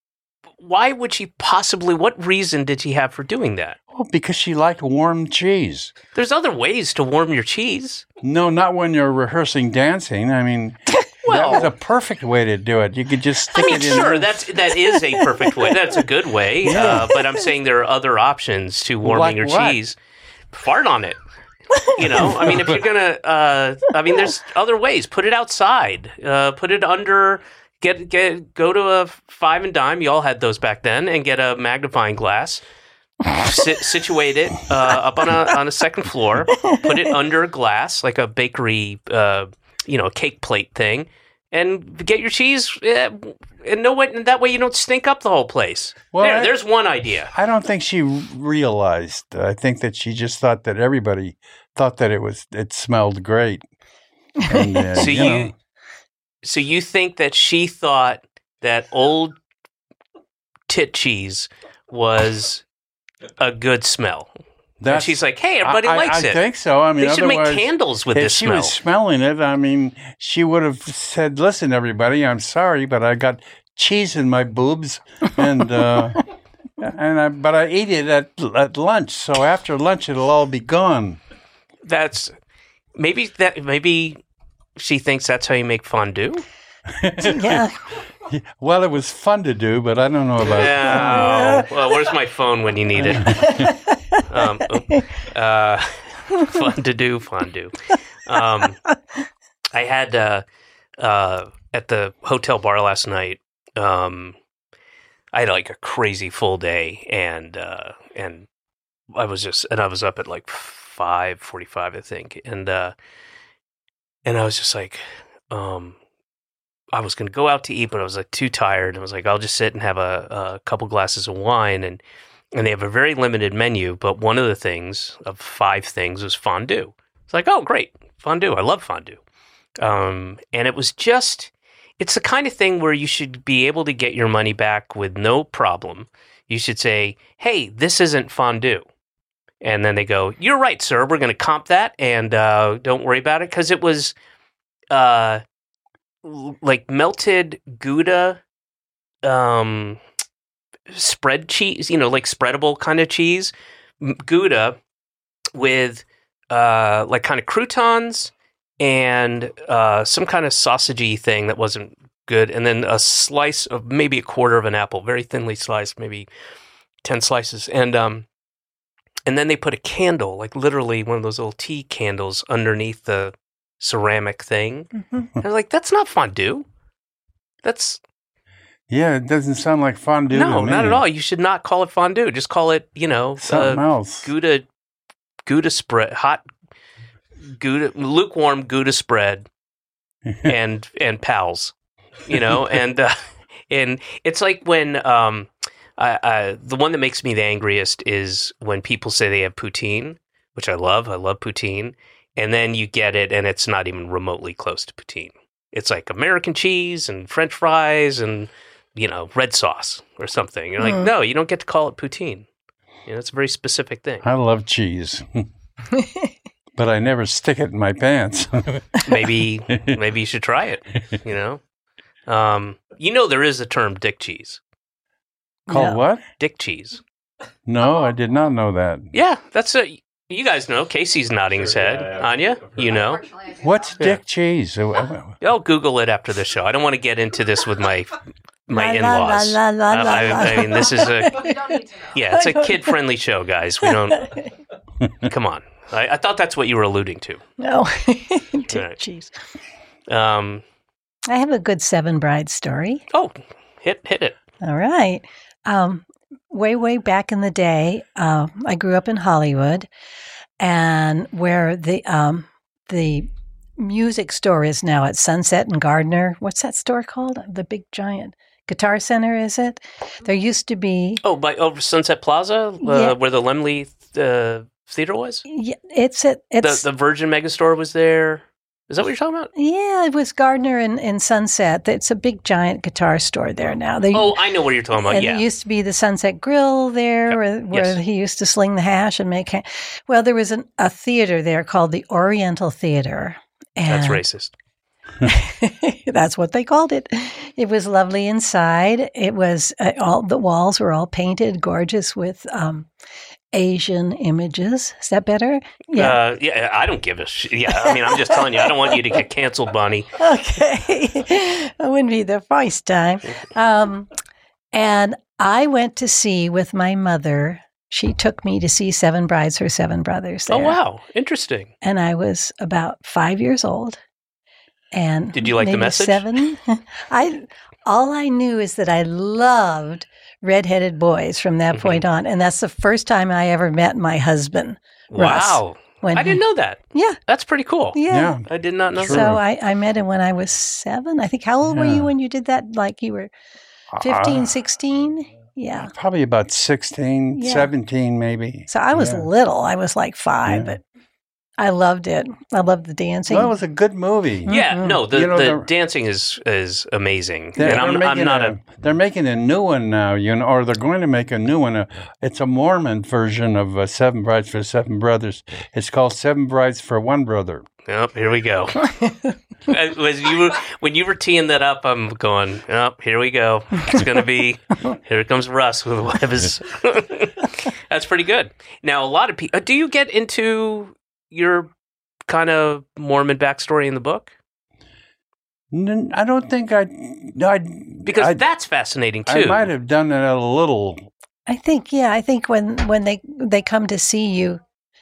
Speaker 3: Why would she possibly? What reason did she have for doing that?
Speaker 4: Well, because she liked warm cheese.
Speaker 3: There's other ways to warm your cheese.
Speaker 4: No, not when you're rehearsing dancing. I mean, that
Speaker 3: Well-
Speaker 4: was a perfect way to do it. You could just
Speaker 3: I
Speaker 4: stick
Speaker 3: mean,
Speaker 4: it in.
Speaker 3: sure, that's that is a perfect way. That's a good way. Uh, but I'm saying there are other options to warming
Speaker 4: Like
Speaker 3: your
Speaker 4: what?
Speaker 3: cheese. Fart on it. You know, I mean, if you're gonna, uh, I mean, there's other ways. Put it outside. Uh, put it under. Get get go to a five and dime. You all had those back then, and get a magnifying glass. Sit, situate it uh, up on a on a second floor. Put it under glass, like a bakery, uh, you know, cake plate thing, and get your cheese. Uh, and know what? And that way you don't stink up the whole place.
Speaker 4: Well,
Speaker 3: there,
Speaker 4: I-
Speaker 3: there's one idea.
Speaker 4: I don't think she realized. I think that she just thought that everybody thought that it was it smelled great. And, uh,
Speaker 3: So
Speaker 4: you,
Speaker 3: you,
Speaker 4: know,
Speaker 3: so you think that she thought that old tit cheese was a good smell? And
Speaker 4: that's
Speaker 3: she's like, "Hey, everybody
Speaker 4: I,
Speaker 3: likes
Speaker 4: I, I
Speaker 3: it.
Speaker 4: think so. I mean,
Speaker 3: they should make
Speaker 4: otherwise,
Speaker 3: candles with
Speaker 4: if
Speaker 3: this
Speaker 4: she
Speaker 3: smell."
Speaker 4: was smelling it, I mean, she would have said, "Listen, everybody, I'm sorry, but I got cheese in my boobs, and uh, and I, but I ate it at at lunch. So after lunch, it'll all be gone."
Speaker 3: That's maybe that maybe she thinks that's how you make fondue.
Speaker 5: Yeah.
Speaker 4: Well, it was fun to do, but I don't know about.
Speaker 3: Yeah. Well, where's my phone when you need it? um, oh, uh, fun to do, fondue. Um, I had uh, uh, at the hotel bar last night. Um, I had like a crazy full day, and uh, and I was just and I was up at like five forty-five, I think, and uh, and I was just like, um. I was going to go out to eat, but I was like too tired. I was like, I'll just sit and have a, a couple glasses of wine. And, and they have a very limited menu, but one of the things of five things was fondue. It's like, oh, great. Fondue. I love fondue. Um, and it was just, it's the kind of thing where you should be able to get your money back with no problem. You should say, hey, this isn't fondue. And then they go, you're right, sir. We're going to comp that. And uh, don't worry about it. Because it was... Uh, like melted Gouda um, spread cheese, you know, like spreadable kind of cheese, Gouda with uh, like kind of croutons and uh, some kind of sausagey thing that wasn't good. And then a slice of maybe a quarter of an apple, very thinly sliced, maybe ten slices. And, um, and then they put a candle, like literally one of those little tea candles underneath the ceramic thing.
Speaker 5: Mm-hmm.
Speaker 3: I was like, that's not fondue. That's
Speaker 4: Yeah, it doesn't sound like fondue.
Speaker 3: No,
Speaker 4: to me.
Speaker 3: not at all. You should not call it fondue. Just call it, you know,
Speaker 4: Something
Speaker 3: uh,
Speaker 4: else.
Speaker 3: Gouda, Gouda spread, hot Gouda, lukewarm Gouda spread, and and pals, you know, and uh, and it's like when um, I, I, the one that makes me the angriest is when people say they have poutine, which I love. I love poutine, and then you get it, and it's not even remotely close to poutine. It's like American cheese and French fries and, you know, red sauce or something. You're like,
Speaker 4: Mm.
Speaker 3: no, you don't get to call it poutine. You know, it's a very specific thing.
Speaker 4: I love cheese, but I never stick it in my pants.
Speaker 3: maybe maybe you should try it, you know? Um, you know there is a term dick cheese.
Speaker 4: Called
Speaker 9: No.
Speaker 4: what?
Speaker 3: Dick cheese.
Speaker 4: No, I did not know that.
Speaker 3: Yeah, that's a... You guys know. Casey's nodding his head.
Speaker 6: yeah, yeah.
Speaker 3: Anya, you know.
Speaker 8: Unfortunately, I do
Speaker 4: What's
Speaker 8: not.
Speaker 4: dick cheese? Uh,
Speaker 3: I'll Google it after the show. I don't want to get into this with my my
Speaker 9: La, la,
Speaker 3: in-laws.
Speaker 9: la, la, la,
Speaker 3: Uh, I,
Speaker 9: la.
Speaker 3: I mean, this is a...
Speaker 8: You don't need to know.
Speaker 3: Yeah, it's a kid-friendly show, guys. We don't... Come on. I, I thought that's what you were alluding to.
Speaker 9: No. Dick
Speaker 3: Right.
Speaker 9: cheese.
Speaker 3: Um,
Speaker 9: I have a good Seven Brides story.
Speaker 3: oh, hit hit it.
Speaker 9: All right. Um, way, way back in the day, uh, I grew up in Hollywood, and where the um, the music store is now at Sunset and Gardner. What's that store called? The big giant Guitar Center, is it? There used to be.
Speaker 3: Oh, by over Sunset Plaza, uh,
Speaker 9: Yeah.
Speaker 3: where the Lemley uh, Theater was?
Speaker 9: Yeah, it's at it's
Speaker 3: The, the Virgin Megastore was there. Is that what you're talking about?
Speaker 9: yeah, it was Gardner and, and Sunset. It's a big giant guitar store there now. They,
Speaker 3: Oh, I know what you're talking about.
Speaker 9: and
Speaker 3: Yeah.
Speaker 9: it used to be the Sunset Grill there,
Speaker 3: Yep.
Speaker 9: where, where
Speaker 3: Yes.
Speaker 9: he used to sling the hash and make. Ha- well, there was an, a theater there called the Oriental Theater.
Speaker 3: That's
Speaker 9: and-
Speaker 3: racist.
Speaker 9: That's what they called it. It was lovely inside. It was uh, all the walls were all painted, gorgeous with um, Asian images. Is that better? Yeah.
Speaker 3: Uh, yeah, I don't give a shit. Yeah, I mean, I'm just telling you, I don't want you to get canceled, Bonnie.
Speaker 9: Okay. It wouldn't be the first time. Um, and I went to see with my mother. She took me to see Seven Brides for Seven Brothers.
Speaker 3: Oh,
Speaker 9: there.
Speaker 3: wow. Interesting.
Speaker 9: And I was about five years old. And
Speaker 3: Did you like the
Speaker 9: maybe
Speaker 3: message?
Speaker 9: Seven. I all I knew is that I loved redheaded boys from that
Speaker 3: Mhm.
Speaker 9: point on, and that's the first time I ever met my husband. Russ,
Speaker 3: Wow.
Speaker 9: when
Speaker 3: I didn't know that.
Speaker 9: Yeah,
Speaker 3: That's pretty cool.
Speaker 9: yeah.
Speaker 4: yeah.
Speaker 3: I did not know
Speaker 4: Sure.
Speaker 3: that.
Speaker 9: So I, I met him when I was seven. I think. How old were
Speaker 4: Yeah.
Speaker 9: you when you did that? Like you were fifteen,
Speaker 4: Uh,
Speaker 9: sixteen? Yeah.
Speaker 4: Probably about sixteen,
Speaker 9: Yeah.
Speaker 4: seventeen maybe.
Speaker 9: So I was
Speaker 4: Yeah.
Speaker 9: little. I was like five,
Speaker 4: Yeah.
Speaker 9: but I loved it. I loved the dancing.
Speaker 4: Well, it was a good movie.
Speaker 3: Yeah,
Speaker 9: Mhm.
Speaker 3: no, the,
Speaker 4: You know,
Speaker 3: the
Speaker 4: they're-
Speaker 3: dancing is is amazing.
Speaker 4: They're,
Speaker 3: and I'm,
Speaker 4: they're
Speaker 3: I'm
Speaker 4: making
Speaker 3: not
Speaker 4: a,
Speaker 3: a.
Speaker 4: They're making a new one now, you know, or they're going to make a new one. Uh, It's a Mormon version of uh, Seven Brides for Seven Brothers. It's called Seven Brides for One Brother.
Speaker 3: Oh, here we go. As as you were, when you were teeing that up, I'm going, oh, here we go. It's going to be, here comes Russ with one of his. That's pretty good. Now, a lot of people, do you get into your kind of Mormon backstory in the book?
Speaker 4: N- I don't think I. I
Speaker 3: Because
Speaker 4: I,
Speaker 3: that's fascinating
Speaker 4: I
Speaker 3: too.
Speaker 4: might have done it a little.
Speaker 9: I think, yeah, I think when, when they they come to see you.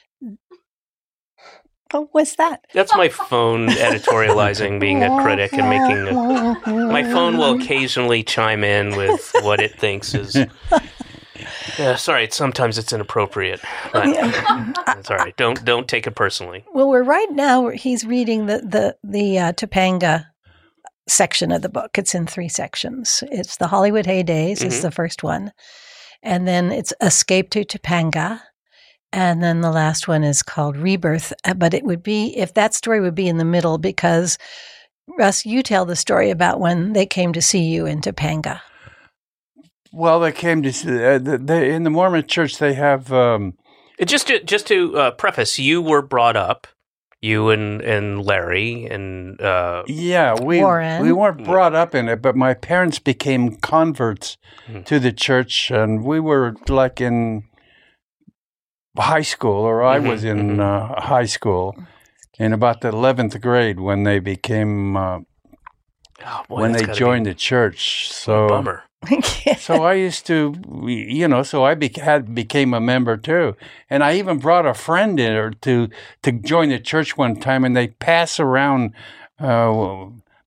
Speaker 9: Oh, what's that?
Speaker 3: That's my phone editorializing, being a critic and making a. My phone will occasionally chime in with what it thinks is. Yeah, sorry. Sometimes it's inappropriate, but it's all right. Don't don't take it personally.
Speaker 9: Well, we're right now. He's reading the the the uh, Topanga section of the book. It's in three sections. It's the Hollywood Heydays
Speaker 3: Mhm.
Speaker 9: is the first one, and then it's Escape to Topanga, and then the last one is called Rebirth. Uh, But it would be if that story would be in the middle because Russ, you tell the story about when they came to see you in Topanga.
Speaker 4: Well, they came to see, uh, they, in the Mormon church. They have um,
Speaker 3: It- Just to just to uh, preface, you were brought up, you and and Larry and uh,
Speaker 4: yeah. We
Speaker 9: Warren.
Speaker 4: we weren't brought up in it, but my parents became converts
Speaker 3: Hmm.
Speaker 4: to the church, and we were like in high school, or I
Speaker 3: Mhm,
Speaker 4: was in
Speaker 3: mhm.
Speaker 4: uh, high school in about the eleventh grade when they became uh,
Speaker 3: oh, boy,
Speaker 4: when
Speaker 3: that's
Speaker 4: they
Speaker 3: gotta
Speaker 4: joined
Speaker 3: be
Speaker 4: the church.
Speaker 3: a
Speaker 4: So
Speaker 3: bummer.
Speaker 4: so I used to, you know, so I bec had became a member too, and I even brought a friend in or to to join the church one time, and they pass around uh,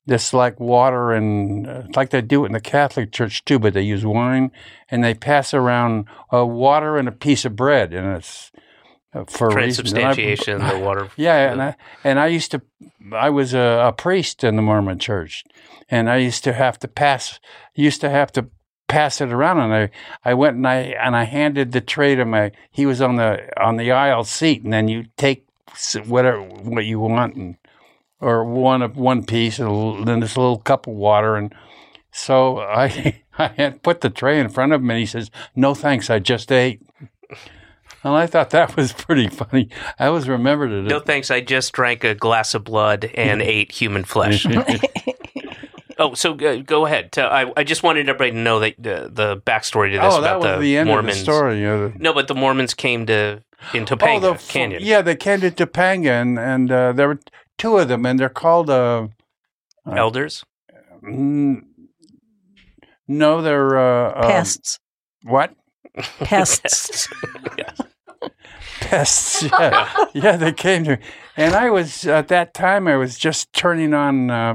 Speaker 4: this like water and uh, like they do it in the Catholic Church too, but they use wine and they pass around uh, water and a piece of bread, and it's uh, for
Speaker 3: transubstantiation.
Speaker 4: I,
Speaker 3: the water.
Speaker 4: Yeah,
Speaker 3: the,
Speaker 4: and I and I used to, I was a, a priest in the Mormon Church, and I used to have to pass, used to have to pass it around, and I, I went and I and I handed the tray to my. He was on the on the aisle seat, and then you take whatever what you want, and or one of one piece, and then this little cup of water, and so I I had put the tray in front of him, and he says, "No thanks, I just ate." And I thought that was pretty funny. I always remembered it.
Speaker 3: No thanks, I just drank a glass of blood and ate human flesh. Oh, so uh, go ahead. Tell, I, I just wanted everybody to know that uh, the backstory to this
Speaker 4: oh,
Speaker 3: about
Speaker 4: that was
Speaker 3: the,
Speaker 4: the end
Speaker 3: Mormons.
Speaker 4: Of the story. You know, the,
Speaker 3: no, but the Mormons came to in Topanga
Speaker 4: oh, the,
Speaker 3: Canyon.
Speaker 4: Yeah, they came to Topanga, and, and uh, there were two of them, and they're called uh, uh,
Speaker 3: elders.
Speaker 4: Mm, no, they're uh,
Speaker 9: pests.
Speaker 4: Um, what?
Speaker 9: Pests.
Speaker 3: Yes.
Speaker 4: Pests. Yeah, yeah. They came to, and I was at that time. I was just turning on. Uh,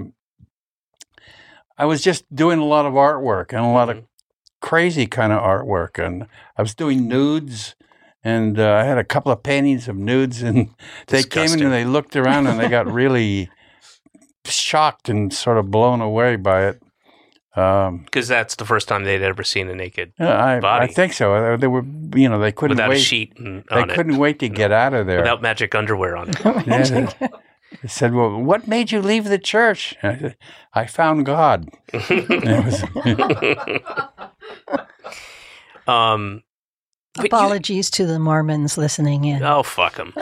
Speaker 4: I was just doing a lot of artwork and a lot of crazy kind of artwork, and I was doing nudes, and uh, I had a couple of paintings of nudes, and they
Speaker 3: Disgusting.
Speaker 4: came in and they looked around and they got really shocked and sort of blown away by it.
Speaker 3: Because
Speaker 4: um,
Speaker 3: that's the first time they'd ever seen a naked
Speaker 4: I,
Speaker 3: body.
Speaker 4: I think so. They were, you know, they couldn't
Speaker 3: without
Speaker 4: wait.
Speaker 3: a sheet on
Speaker 4: they
Speaker 3: it.
Speaker 4: couldn't wait to get out of there
Speaker 3: without magic underwear on it.
Speaker 4: Yeah, they, they said, "Well, what made you leave the church?" I said, "I found God." It was,
Speaker 3: um, but
Speaker 9: Apologies to the Mormons listening in.
Speaker 3: you- oh, fuck them.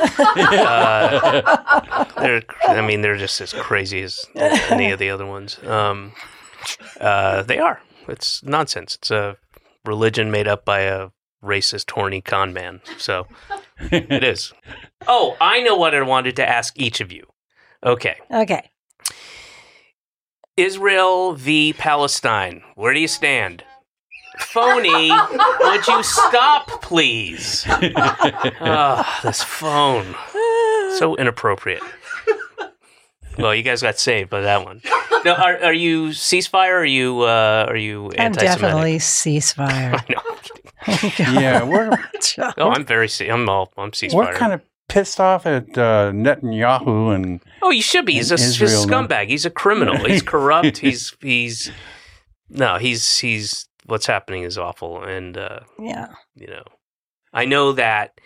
Speaker 3: uh, they're, I mean, they're just as crazy as any of the other ones. Um, uh, they are. It's nonsense. It's a religion made up by a racist, horny con man. So it is. Oh, I know what I wanted to ask each of you. Okay.
Speaker 9: Okay.
Speaker 3: Israel v. Palestine. Where do you stand? Phony, would you stop, please? Oh, this phone. So inappropriate. Well, you guys got saved by that one. Now, are, are you ceasefire or are you, uh, are you
Speaker 9: I'm
Speaker 3: anti-Semitic?
Speaker 9: definitely ceasefire.
Speaker 3: I know. I'm kidding.
Speaker 4: yeah, we're
Speaker 3: Oh, I'm very, ce- I'm all, I'm ceasefire.
Speaker 4: we're kind of pissed off at uh, Netanyahu and
Speaker 3: Oh, you should be. He's a, he's a
Speaker 4: Israel, no?
Speaker 3: scumbag. He's a criminal. He's corrupt. he's, he's, no, he's, he's, what's happening is awful. And, uh,
Speaker 9: Yeah.
Speaker 3: you know, I know that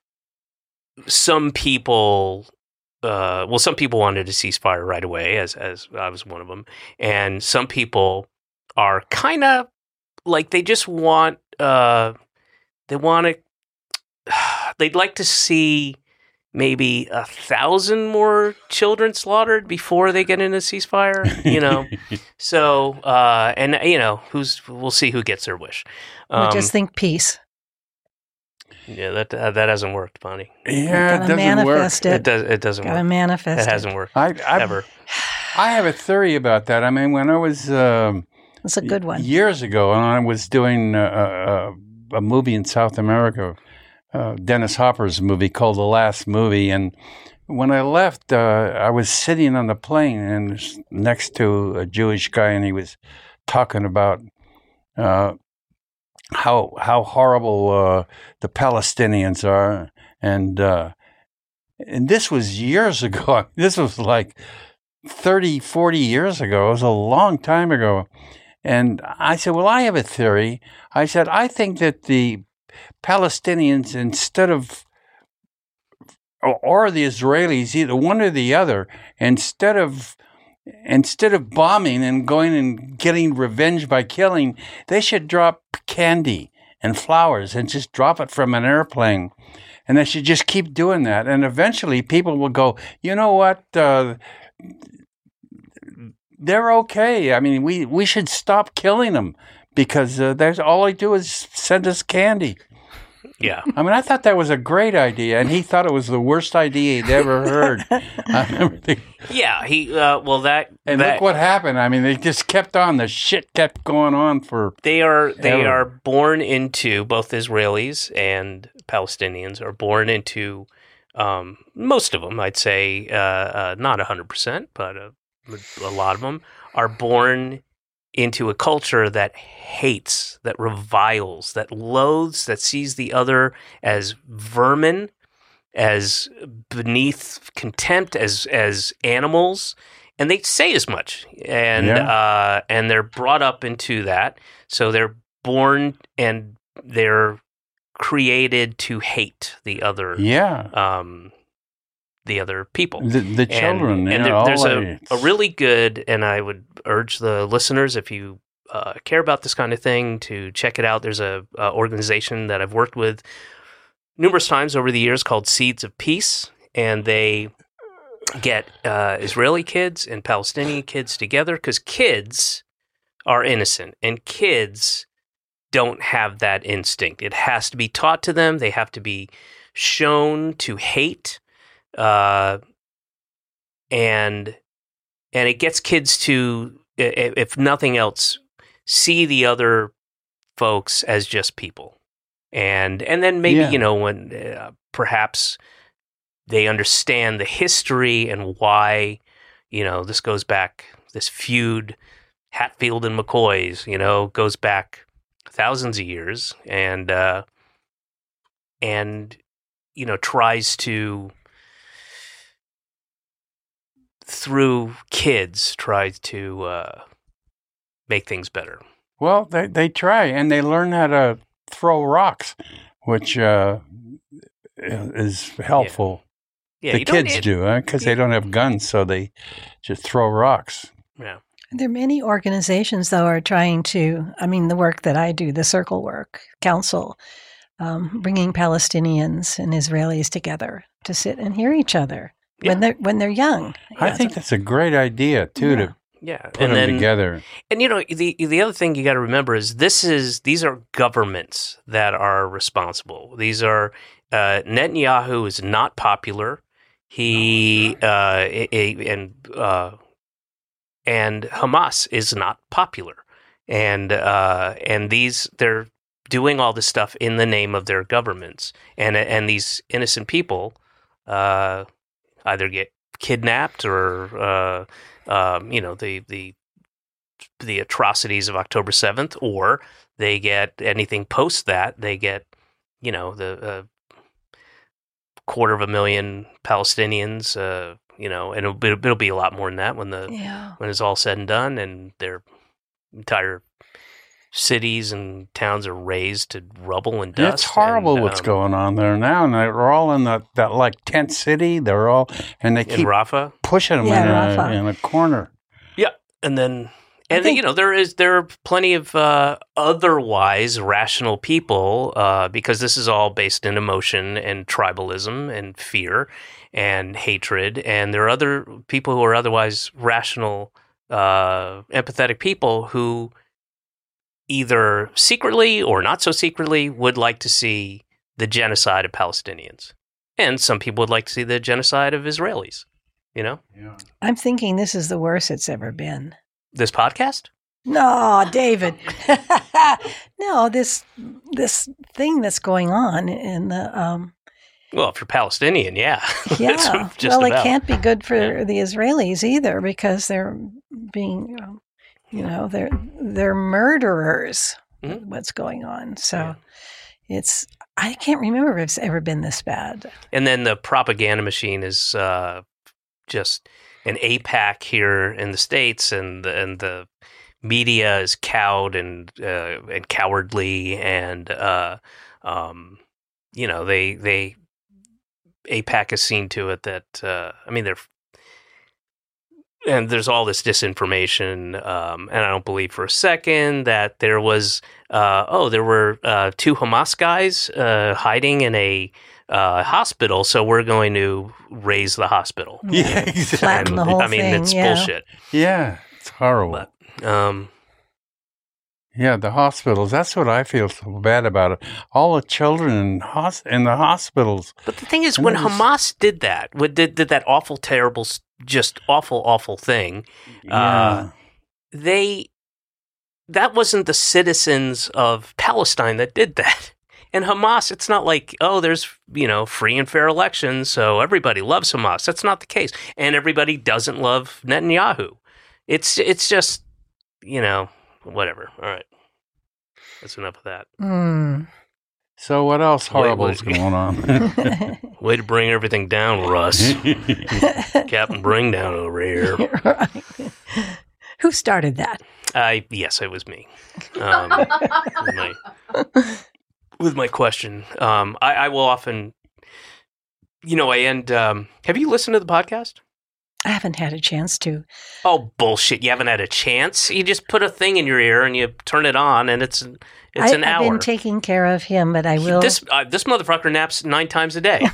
Speaker 3: some people, uh, well, some people wanted to ceasefire right away, as as I was one of them, and some people are kind of like they just want, uh, they want to, they'd like to see maybe a thousand more children slaughtered before they get into ceasefire, you know. So, uh, and you know, who's we'll see who gets their wish. Um,
Speaker 9: we just think peace.
Speaker 3: yeah, that uh, that hasn't worked, Bonnie.
Speaker 4: yeah, it
Speaker 9: Gotta
Speaker 4: doesn't work.
Speaker 9: manifest
Speaker 3: It
Speaker 9: it.
Speaker 3: does. It doesn't
Speaker 9: Gotta
Speaker 3: work.
Speaker 9: manifest
Speaker 3: It
Speaker 9: it.
Speaker 3: hasn't worked
Speaker 4: I I,
Speaker 3: ever.
Speaker 4: I have a theory about that. I mean, when I was um,
Speaker 9: It's a good one.
Speaker 4: years ago, and I was doing a, a, a movie in South America, uh, Dennis Hopper's movie called The Last Movie, and when I left, uh, I was sitting on the plane and next to a Jewish guy, and he was talking about uh, how how horrible uh, the Palestinians are, and uh, and this was years ago. This was like thirty, forty years ago. It was a long time ago. And I said, well, I have a theory. I said, I think that the Palestinians, instead of, or, or the Israelis, either one or the other, instead of instead of bombing and going and getting revenge by killing, they should drop candy and flowers and just drop it from an airplane. And they should just keep doing that. And eventually people will go, you know what? Uh, they're okay. I mean, we, we should stop killing them because uh, there's all they do is send us candy.
Speaker 3: Yeah.
Speaker 4: I mean, I thought that was a great idea, and he thought it was the worst idea he'd ever heard. I remember thinking,
Speaker 3: Yeah. He. Uh, well, that.
Speaker 4: and
Speaker 3: that,
Speaker 4: look what happened. I mean, they just kept on. The shit kept going on for.
Speaker 3: They are they
Speaker 4: Ever.
Speaker 3: are born into, both Israelis and Palestinians are born into, um, most of them, I'd say, uh, uh, not one hundred percent, but a a lot of them, are born into a culture that hates, that reviles, that loathes, that sees the other as vermin, as beneath contempt, as as animals, and they say as much, and
Speaker 4: Yeah.
Speaker 3: uh, and they're brought up into that, so they're born and they're created to hate the other,
Speaker 4: Yeah.
Speaker 3: um, the other people.
Speaker 4: The, the children,
Speaker 3: and, and
Speaker 4: yeah,
Speaker 3: there,
Speaker 4: all
Speaker 3: there's a,
Speaker 4: age.
Speaker 3: a really good, and I would urge the listeners, if you uh, care about this kind of thing, to check it out. There's a, a organization that I've worked with numerous times over the years called Seeds of Peace, and they get uh, Israeli kids and Palestinian kids together because kids are innocent and kids don't have that instinct. It has to be taught to them. They have to be shown to hate. Uh, and and it gets kids to, i- if nothing else, see the other folks as just people, and and then maybe
Speaker 4: Yeah.
Speaker 3: you know when uh, perhaps they understand the history and why, you know, this goes back, this feud, Hatfield and McCoy's, you know, goes back thousands of years, and uh, and you know tries to, through kids, tries to uh, make things better.
Speaker 4: Well, they, they try, and they learn how to throw rocks, which uh, is helpful.
Speaker 3: Yeah,
Speaker 4: the
Speaker 3: you don't
Speaker 4: kids
Speaker 3: need-
Speaker 4: do, because they don't have guns, so they just throw rocks.
Speaker 3: Yeah.
Speaker 9: There are many organizations, though, are trying to, I mean, the work that I do, the Circle Work Council, um, bringing Palestinians and Israelis together to sit and hear each other when they're when they're young.
Speaker 4: I
Speaker 9: Yeah,
Speaker 4: think
Speaker 9: so-
Speaker 4: that's a great idea, too,
Speaker 9: Yeah.
Speaker 4: to
Speaker 3: Yeah,
Speaker 4: put
Speaker 3: and
Speaker 4: them
Speaker 3: then
Speaker 4: together.
Speaker 3: And you know, the the other thing you got to remember is this is these are governments that are responsible. These are uh, Netanyahu is not popular. He uh, a- a- and uh, and Hamas is not popular, and uh, and these they're doing all this stuff in the name of their governments, and and these innocent people uh, either get kidnapped or uh, um, you know the the the atrocities of October seventh, or they get anything post that. They get, you know, the uh, quarter of a million Palestinians, uh, you know, and it'll, it'll be a lot more than that when the
Speaker 9: Yeah.
Speaker 3: when it's all said and done, and their entire cities and towns are razed to rubble and dust.
Speaker 4: It's horrible
Speaker 3: and,
Speaker 4: what's
Speaker 3: um,
Speaker 4: going on there now, and they're all in that, that like tent city. They're all, and they
Speaker 3: in
Speaker 4: keep
Speaker 3: Rafah.
Speaker 4: pushing them
Speaker 9: Yeah,
Speaker 4: in, a,
Speaker 9: Rafah.
Speaker 4: in a corner.
Speaker 3: Yeah, and then
Speaker 9: I
Speaker 3: and
Speaker 9: think-
Speaker 3: you know there is there are plenty of uh, otherwise rational people uh, because this is all based in emotion and tribalism and fear and hatred, and there are other people who are otherwise rational, uh, empathetic people who either secretly or not so secretly would like to see the genocide of Palestinians, and some people would like to see the genocide of Israelis. You know,
Speaker 9: I'm thinking this is the worst it's ever been.
Speaker 3: this podcast.
Speaker 9: No, David. no, this this thing that's going on in the um
Speaker 3: Well, if you're Palestinian, yeah.
Speaker 9: yeah.
Speaker 3: It's just
Speaker 9: well,
Speaker 3: about.
Speaker 9: it can't be good for
Speaker 3: Yeah.
Speaker 9: the Israelis either because they're being, um, you know, they're they're murderers.
Speaker 3: Mhm.
Speaker 9: What's going on? So
Speaker 3: Yeah.
Speaker 9: it's I can't remember if it's ever been this bad.
Speaker 3: And then the propaganda machine is uh, just an AIPAC here in the States, and the, and the media is cowed and uh, and cowardly, and uh, um, you know they they AIPAC has seen to it that uh, I mean they're and there's all this disinformation, um, and I don't believe for a second that there was uh, oh there were uh, two Hamas guys uh, hiding in a uh, hospital, so we're going to raise the hospital.
Speaker 4: Yeah, exactly.
Speaker 9: Flatten the whole
Speaker 3: I mean,
Speaker 9: thing.
Speaker 3: it's
Speaker 9: yeah.
Speaker 3: bullshit.
Speaker 4: Yeah, it's horrible.
Speaker 3: But um,
Speaker 4: Yeah, the hospitals. That's what I feel so bad about it. All the children in, hos- in the hospitals.
Speaker 3: but the thing is,
Speaker 4: And
Speaker 3: when
Speaker 4: that is-
Speaker 3: Hamas did that, when did did that awful, terrible, s- just awful, awful thing, Uh, they that wasn't the citizens of Palestine that did that. And Hamas, it's not like, oh, there's, you know, free and fair elections, so everybody loves Hamas. That's not the case. And everybody doesn't love Netanyahu. It's it's just, you know, whatever. All right. That's enough of that.
Speaker 9: Mm.
Speaker 4: So what else horrible
Speaker 3: Wait,
Speaker 4: is
Speaker 3: wait.
Speaker 4: going on?
Speaker 3: Way to bring everything down, Russ. Captain Bring Down over here.
Speaker 9: Right. Who started that?
Speaker 3: I yes, it was me. Um, with, my, with my question, um, I, I will often, you know, I end. Um, have you listened to the podcast?
Speaker 9: I haven't had a chance to.
Speaker 3: Oh, bullshit! You haven't had a chance. You just put a thing in your ear and you turn it on, and it's it's
Speaker 9: I,
Speaker 3: an
Speaker 9: I've
Speaker 3: hour.
Speaker 9: been taking care of him, but I will.
Speaker 3: This uh, this motherfucker naps nine times a day.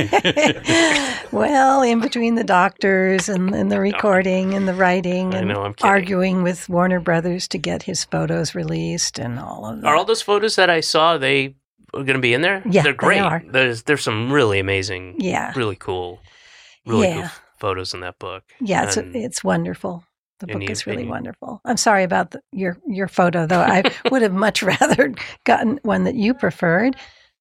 Speaker 9: Well, in between the doctors and, and the recording and the writing
Speaker 3: I
Speaker 9: and
Speaker 3: know, I'm kidding.
Speaker 9: arguing with Warner Brothers to get his photos released and all of that.
Speaker 3: Are all those photos that I saw, they are going to be in there?
Speaker 9: Yeah,
Speaker 3: they're
Speaker 9: they
Speaker 3: great.
Speaker 9: are.
Speaker 3: There's there's some really amazing,
Speaker 9: Yeah.
Speaker 3: really cool, really
Speaker 9: Yeah.
Speaker 3: cool photos in that book.
Speaker 9: Yeah, it's
Speaker 3: And-
Speaker 9: it's wonderful. The
Speaker 3: and
Speaker 9: book
Speaker 3: you-
Speaker 9: is really
Speaker 3: and you-
Speaker 9: wonderful. I'm sorry about the, your your photo, though. I would have much rather gotten one that you preferred.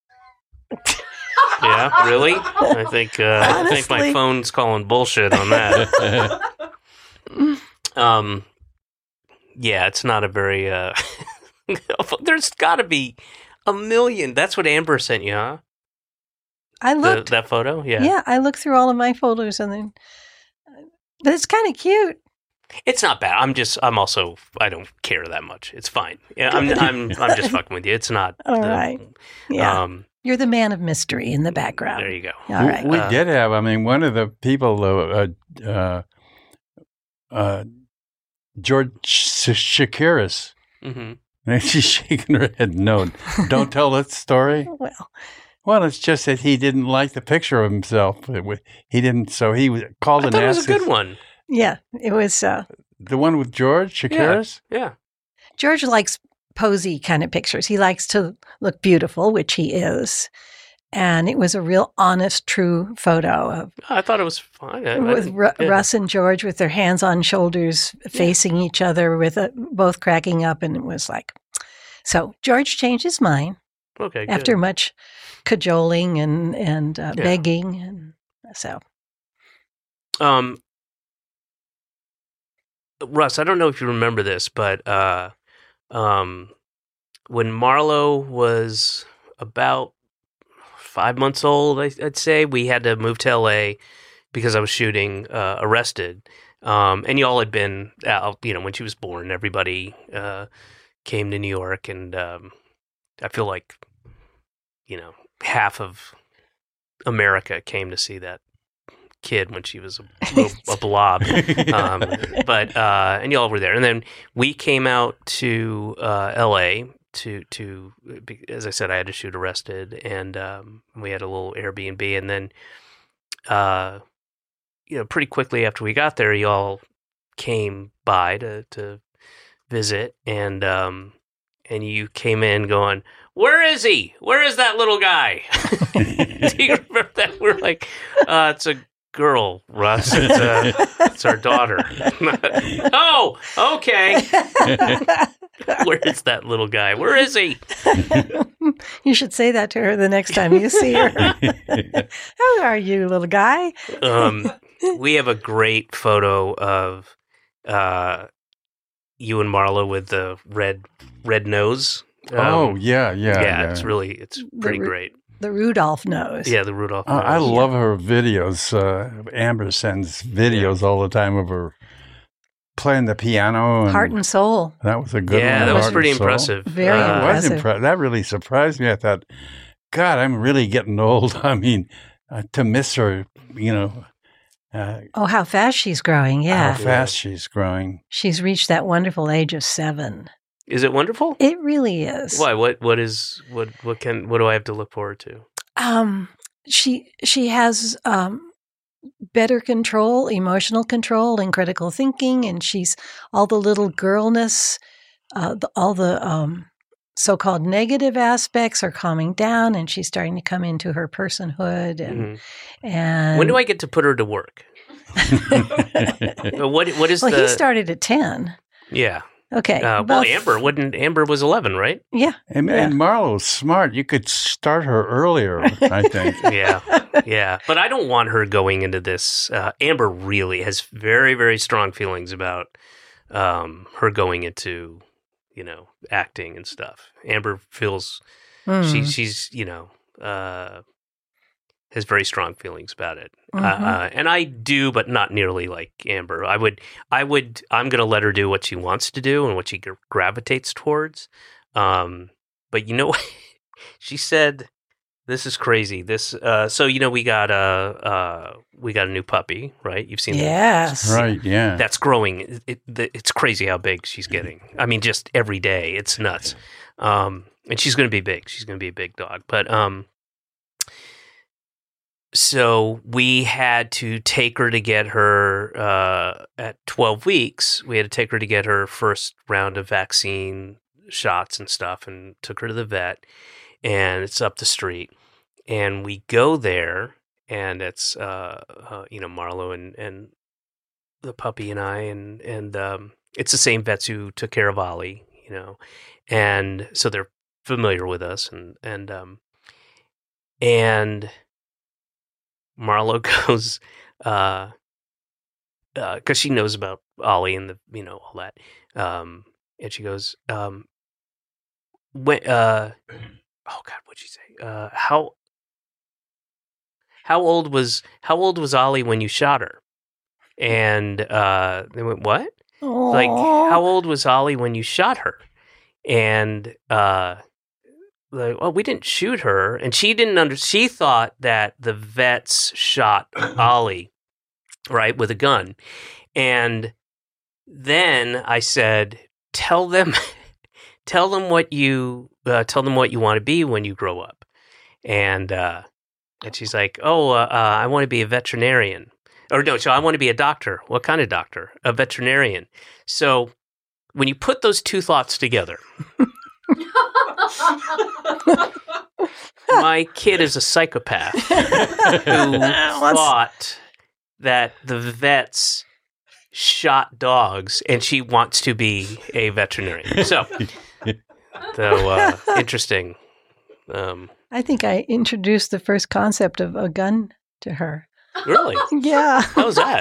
Speaker 3: Yeah, really? I think uh, I think my
Speaker 9: Honestly.
Speaker 3: phone's calling bullshit on that. um, yeah, it's not a very. Uh, there's got to be a million. That's what Amber sent you, huh?
Speaker 9: I
Speaker 3: The,
Speaker 9: looked.
Speaker 3: that photo, yeah.
Speaker 9: yeah, I looked through all of my folders and then, but it's kind of cute.
Speaker 3: It's not bad. I'm just. I'm also. I don't care that much. It's fine. Yeah, I'm. I'm. I'm just fucking with you. It's not.
Speaker 9: All
Speaker 3: the-
Speaker 9: right. Yeah,
Speaker 3: Um.
Speaker 9: you're the man of mystery in the background.
Speaker 3: There you go.
Speaker 9: All
Speaker 4: we,
Speaker 9: right.
Speaker 4: we
Speaker 3: Uh,
Speaker 4: did have. I mean, one of the people, uh, uh, uh, George Sh- Shakiris.
Speaker 3: Mm-hmm.
Speaker 4: And she's shaking her head. No, don't tell that story.
Speaker 9: Well,
Speaker 4: Well, it's just that he didn't like the picture of himself. It wa- He didn't, so he was called
Speaker 3: I
Speaker 4: and
Speaker 3: thought it was a
Speaker 4: asked
Speaker 3: good
Speaker 4: his-
Speaker 3: one.
Speaker 9: yeah, it was. Uh,
Speaker 4: The one with George Shakiris.
Speaker 3: Yeah.
Speaker 9: George likes posy kind of pictures. He likes to look beautiful, which he is. And it was a real honest, true photo of
Speaker 3: I thought it was fine. I- I
Speaker 9: with
Speaker 3: didn't-
Speaker 9: Ru-
Speaker 3: yeah.
Speaker 9: Russ and George with their hands on shoulders facing each other, with a, both cracking up. And it was like, so George changed his mind
Speaker 3: Okay. Good.
Speaker 9: after much cajoling and, and uh,
Speaker 3: Yeah.
Speaker 9: begging. And so,
Speaker 3: Um, Russ, I don't know if you remember this, but uh, um, when Marlo was about five months old, I, I'd say, we had to move to L A because I was shooting uh, Arrested. Um, and y'all had been out, you know, when she was born, everybody uh, came to New York. And um, I feel like, you know, half of America came to see that kid when she was a, little, a blob. Um, but uh, and y'all were there, and then we came out to uh, L A to to as I said, I had to shoot Arrested, and um, we had a little Airbnb, and then uh, you know, pretty quickly after we got there, y'all came by to to visit, and um, and you came in going, "Where is he? Where is that little guy?" Do you remember that? We're like, uh, "It's a girl, Russ. It's, uh, it's our daughter." Oh, okay. Where is that little guy? Where is he?
Speaker 9: you should say that to her the next time you see her. How are you, little guy?
Speaker 3: Um, we have a great photo of uh, you and Marlo with the red red nose. Um,
Speaker 4: Oh yeah, yeah,
Speaker 3: yeah,
Speaker 4: yeah.
Speaker 3: it's really it's pretty
Speaker 9: ru-
Speaker 3: great.
Speaker 9: The Rudolph nose.
Speaker 3: Yeah, the Rudolph.
Speaker 4: I, I
Speaker 3: nose.
Speaker 4: love her videos. Uh, Amber sends videos all the time of her playing the piano. And
Speaker 9: Heart and soul.
Speaker 4: that was a good
Speaker 3: Yeah,
Speaker 4: one.
Speaker 3: that was
Speaker 4: Heart
Speaker 3: pretty
Speaker 4: and Soul.
Speaker 3: impressive.
Speaker 9: Very
Speaker 3: Uh,
Speaker 4: It was
Speaker 9: impressive.
Speaker 4: impre- That really surprised me. I thought, God, I'm really getting old. I mean, uh, to miss her, you know, uh,
Speaker 9: Oh, how fast she's growing. Yeah.
Speaker 4: how fast she's growing.
Speaker 9: She's reached that wonderful age of seven.
Speaker 3: Is it wonderful?
Speaker 9: It really is.
Speaker 3: Why? What? What is? What? What can? What do I have to look forward to?
Speaker 9: Um, she she has um, better control, emotional control, and critical thinking, and she's all the little girlness, uh, the, all the um, so-called negative aspects are calming down, and she's starting to come into her personhood. And
Speaker 3: Mhm.
Speaker 9: and
Speaker 3: When do I get to put her to work? Uh, what? What is
Speaker 9: well,
Speaker 3: the?
Speaker 9: he started at ten.
Speaker 3: Yeah.
Speaker 9: Okay.
Speaker 3: Uh, well,
Speaker 9: about-
Speaker 3: Amber wouldn't. Amber was eleven, right?
Speaker 9: Yeah.
Speaker 4: And,
Speaker 9: yeah.
Speaker 4: and Marlo's smart. You could start her earlier, I think.
Speaker 3: Yeah, yeah. But I don't want her going into this. Uh, Amber really has very, very strong feelings about um, her going into, you know, acting and stuff. Amber feels
Speaker 9: Mm.
Speaker 3: she she's you know uh, has very strong feelings about it,
Speaker 9: Mhm.
Speaker 3: uh, uh, and I do, but not nearly like Amber. I would, I would, I'm going to let her do what she wants to do and what she gra- gravitates towards. Um, but you know, she said, "This is crazy." This, uh, so you know, we got a uh, we got a new puppy, right? You've seen that.
Speaker 9: Yes.
Speaker 4: Right, yeah.
Speaker 3: That's growing. It, it, the- it's crazy how big she's getting. I mean, just every day, it's nuts. Um, and she's going to be big. She's going to be a big dog. But um, so we had to take her to get her uh, at twelve weeks. We had to take her to get her first round of vaccine shots and stuff, and took her to the vet. And it's up the street, and we go there, and it's uh, uh, you know Marlo and and the puppy and I, and and um, it's the same vets who took care of Ollie, you know, and so they're familiar with us, and and um, and Marlo goes, uh, uh, because she knows about Ollie and the you know all that, um, and she goes, um, when uh, oh God, what'd she say? Uh, how how old was how old was Ollie when you shot her? And uh, they went, what?
Speaker 9: Aww.
Speaker 3: Like, how old was Ollie when you shot her? And uh, like, well, we didn't shoot her, and she didn't under. She thought that the vets shot Ollie, right, with a gun. And then I said, "Tell them, tell them what you uh, tell them what you want to be when you grow up." And uh, and she's like, "Oh, uh, uh, I want to be a veterinarian." Or no, so I want to be a doctor. What kind of doctor? A veterinarian. So when you put those two thoughts together, my kid is a psychopath who thought that the vets shot dogs, and she wants to be a veterinarian. So, so uh, interesting. Um,
Speaker 9: I think I introduced the first concept of a gun to her.
Speaker 3: Really?
Speaker 9: Yeah.
Speaker 3: How was that?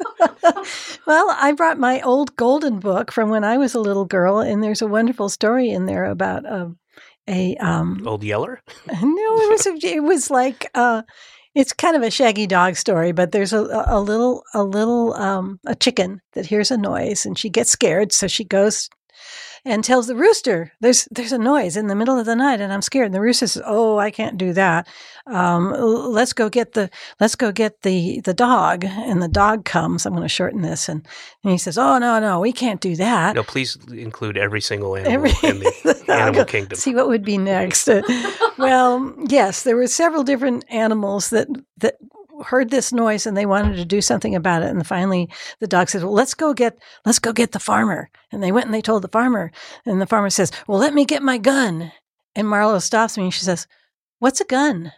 Speaker 9: Well, I brought my old golden book from when I was a little girl, and there's a wonderful story in there about um, a um,
Speaker 3: Old Yeller?
Speaker 9: No, it was a, it was like uh, it's kind of a Shaggy Dog story, but there's a, a little a little um, a chicken that hears a noise, and she gets scared, so she goes and tells the rooster, "There's there's a noise in the middle of the night, and I'm scared." And the rooster says, "Oh, I can't do that. Um, let's go get the let's go get the the dog." And the dog comes. I'm going to shorten this, and, and he says, "Oh no, no, we can't do that."
Speaker 3: No, please include every single animal
Speaker 9: Every-
Speaker 3: in the animal kingdom.
Speaker 9: See what would be next. Uh, well, yes, there were several different animals that that heard this noise and they wanted to do something about it. And finally, the dog says, "Well, let's go get let's go get the farmer." And they went and they told the farmer. And the farmer says, "Well, let me get my gun." And Marlo stops me and she says, "What's a gun?"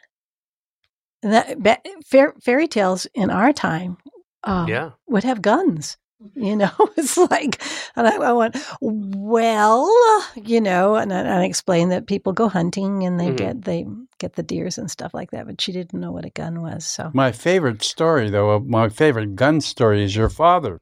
Speaker 9: And that ba- fair, fairy tales in our time um,
Speaker 3: Yeah.
Speaker 9: would have guns. You know, it's like, and I, I went, well, you know, and I, and I explained that people go hunting and they
Speaker 3: Mhm.
Speaker 9: get they get the deers and stuff like that, but she didn't know what a gun was. So,
Speaker 4: My favorite story, though, my favorite gun story is your father.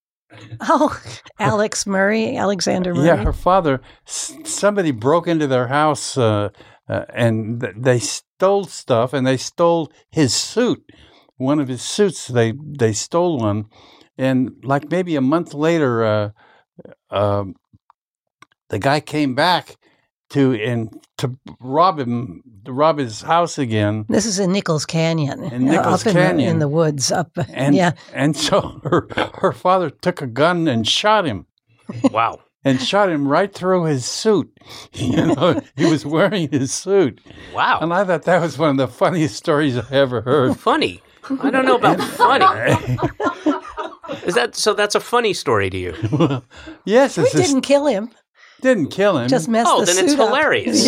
Speaker 9: oh, Alex Murray, Alexander Murray.
Speaker 4: Yeah, her father, s- somebody broke into their house uh, uh, and th- they stole stuff, and they stole his suit. One of his suits, they, they stole one. And like maybe a month later, uh, um the guy came back to and to rob him, to rob his house again.
Speaker 9: This is in Nichols Canyon,
Speaker 4: In Nichols
Speaker 9: up in the,
Speaker 4: Canyon.
Speaker 9: in the woods. Up,
Speaker 4: And
Speaker 9: yeah,
Speaker 4: and so her her father took a gun and shot him.
Speaker 3: Wow.
Speaker 4: And shot him right through his suit. You know, he was wearing his suit.
Speaker 3: Wow.
Speaker 4: And I thought that was one of the funniest stories I ever heard.
Speaker 3: Funny. I don't know about funny. Is that so? That's a funny story to you.
Speaker 4: Yes,
Speaker 9: we
Speaker 4: it's just,
Speaker 9: didn't kill him,
Speaker 4: didn't kill him.
Speaker 9: just messed
Speaker 3: Oh,
Speaker 9: the
Speaker 3: then
Speaker 9: suit
Speaker 3: it's
Speaker 9: up.
Speaker 3: hilarious.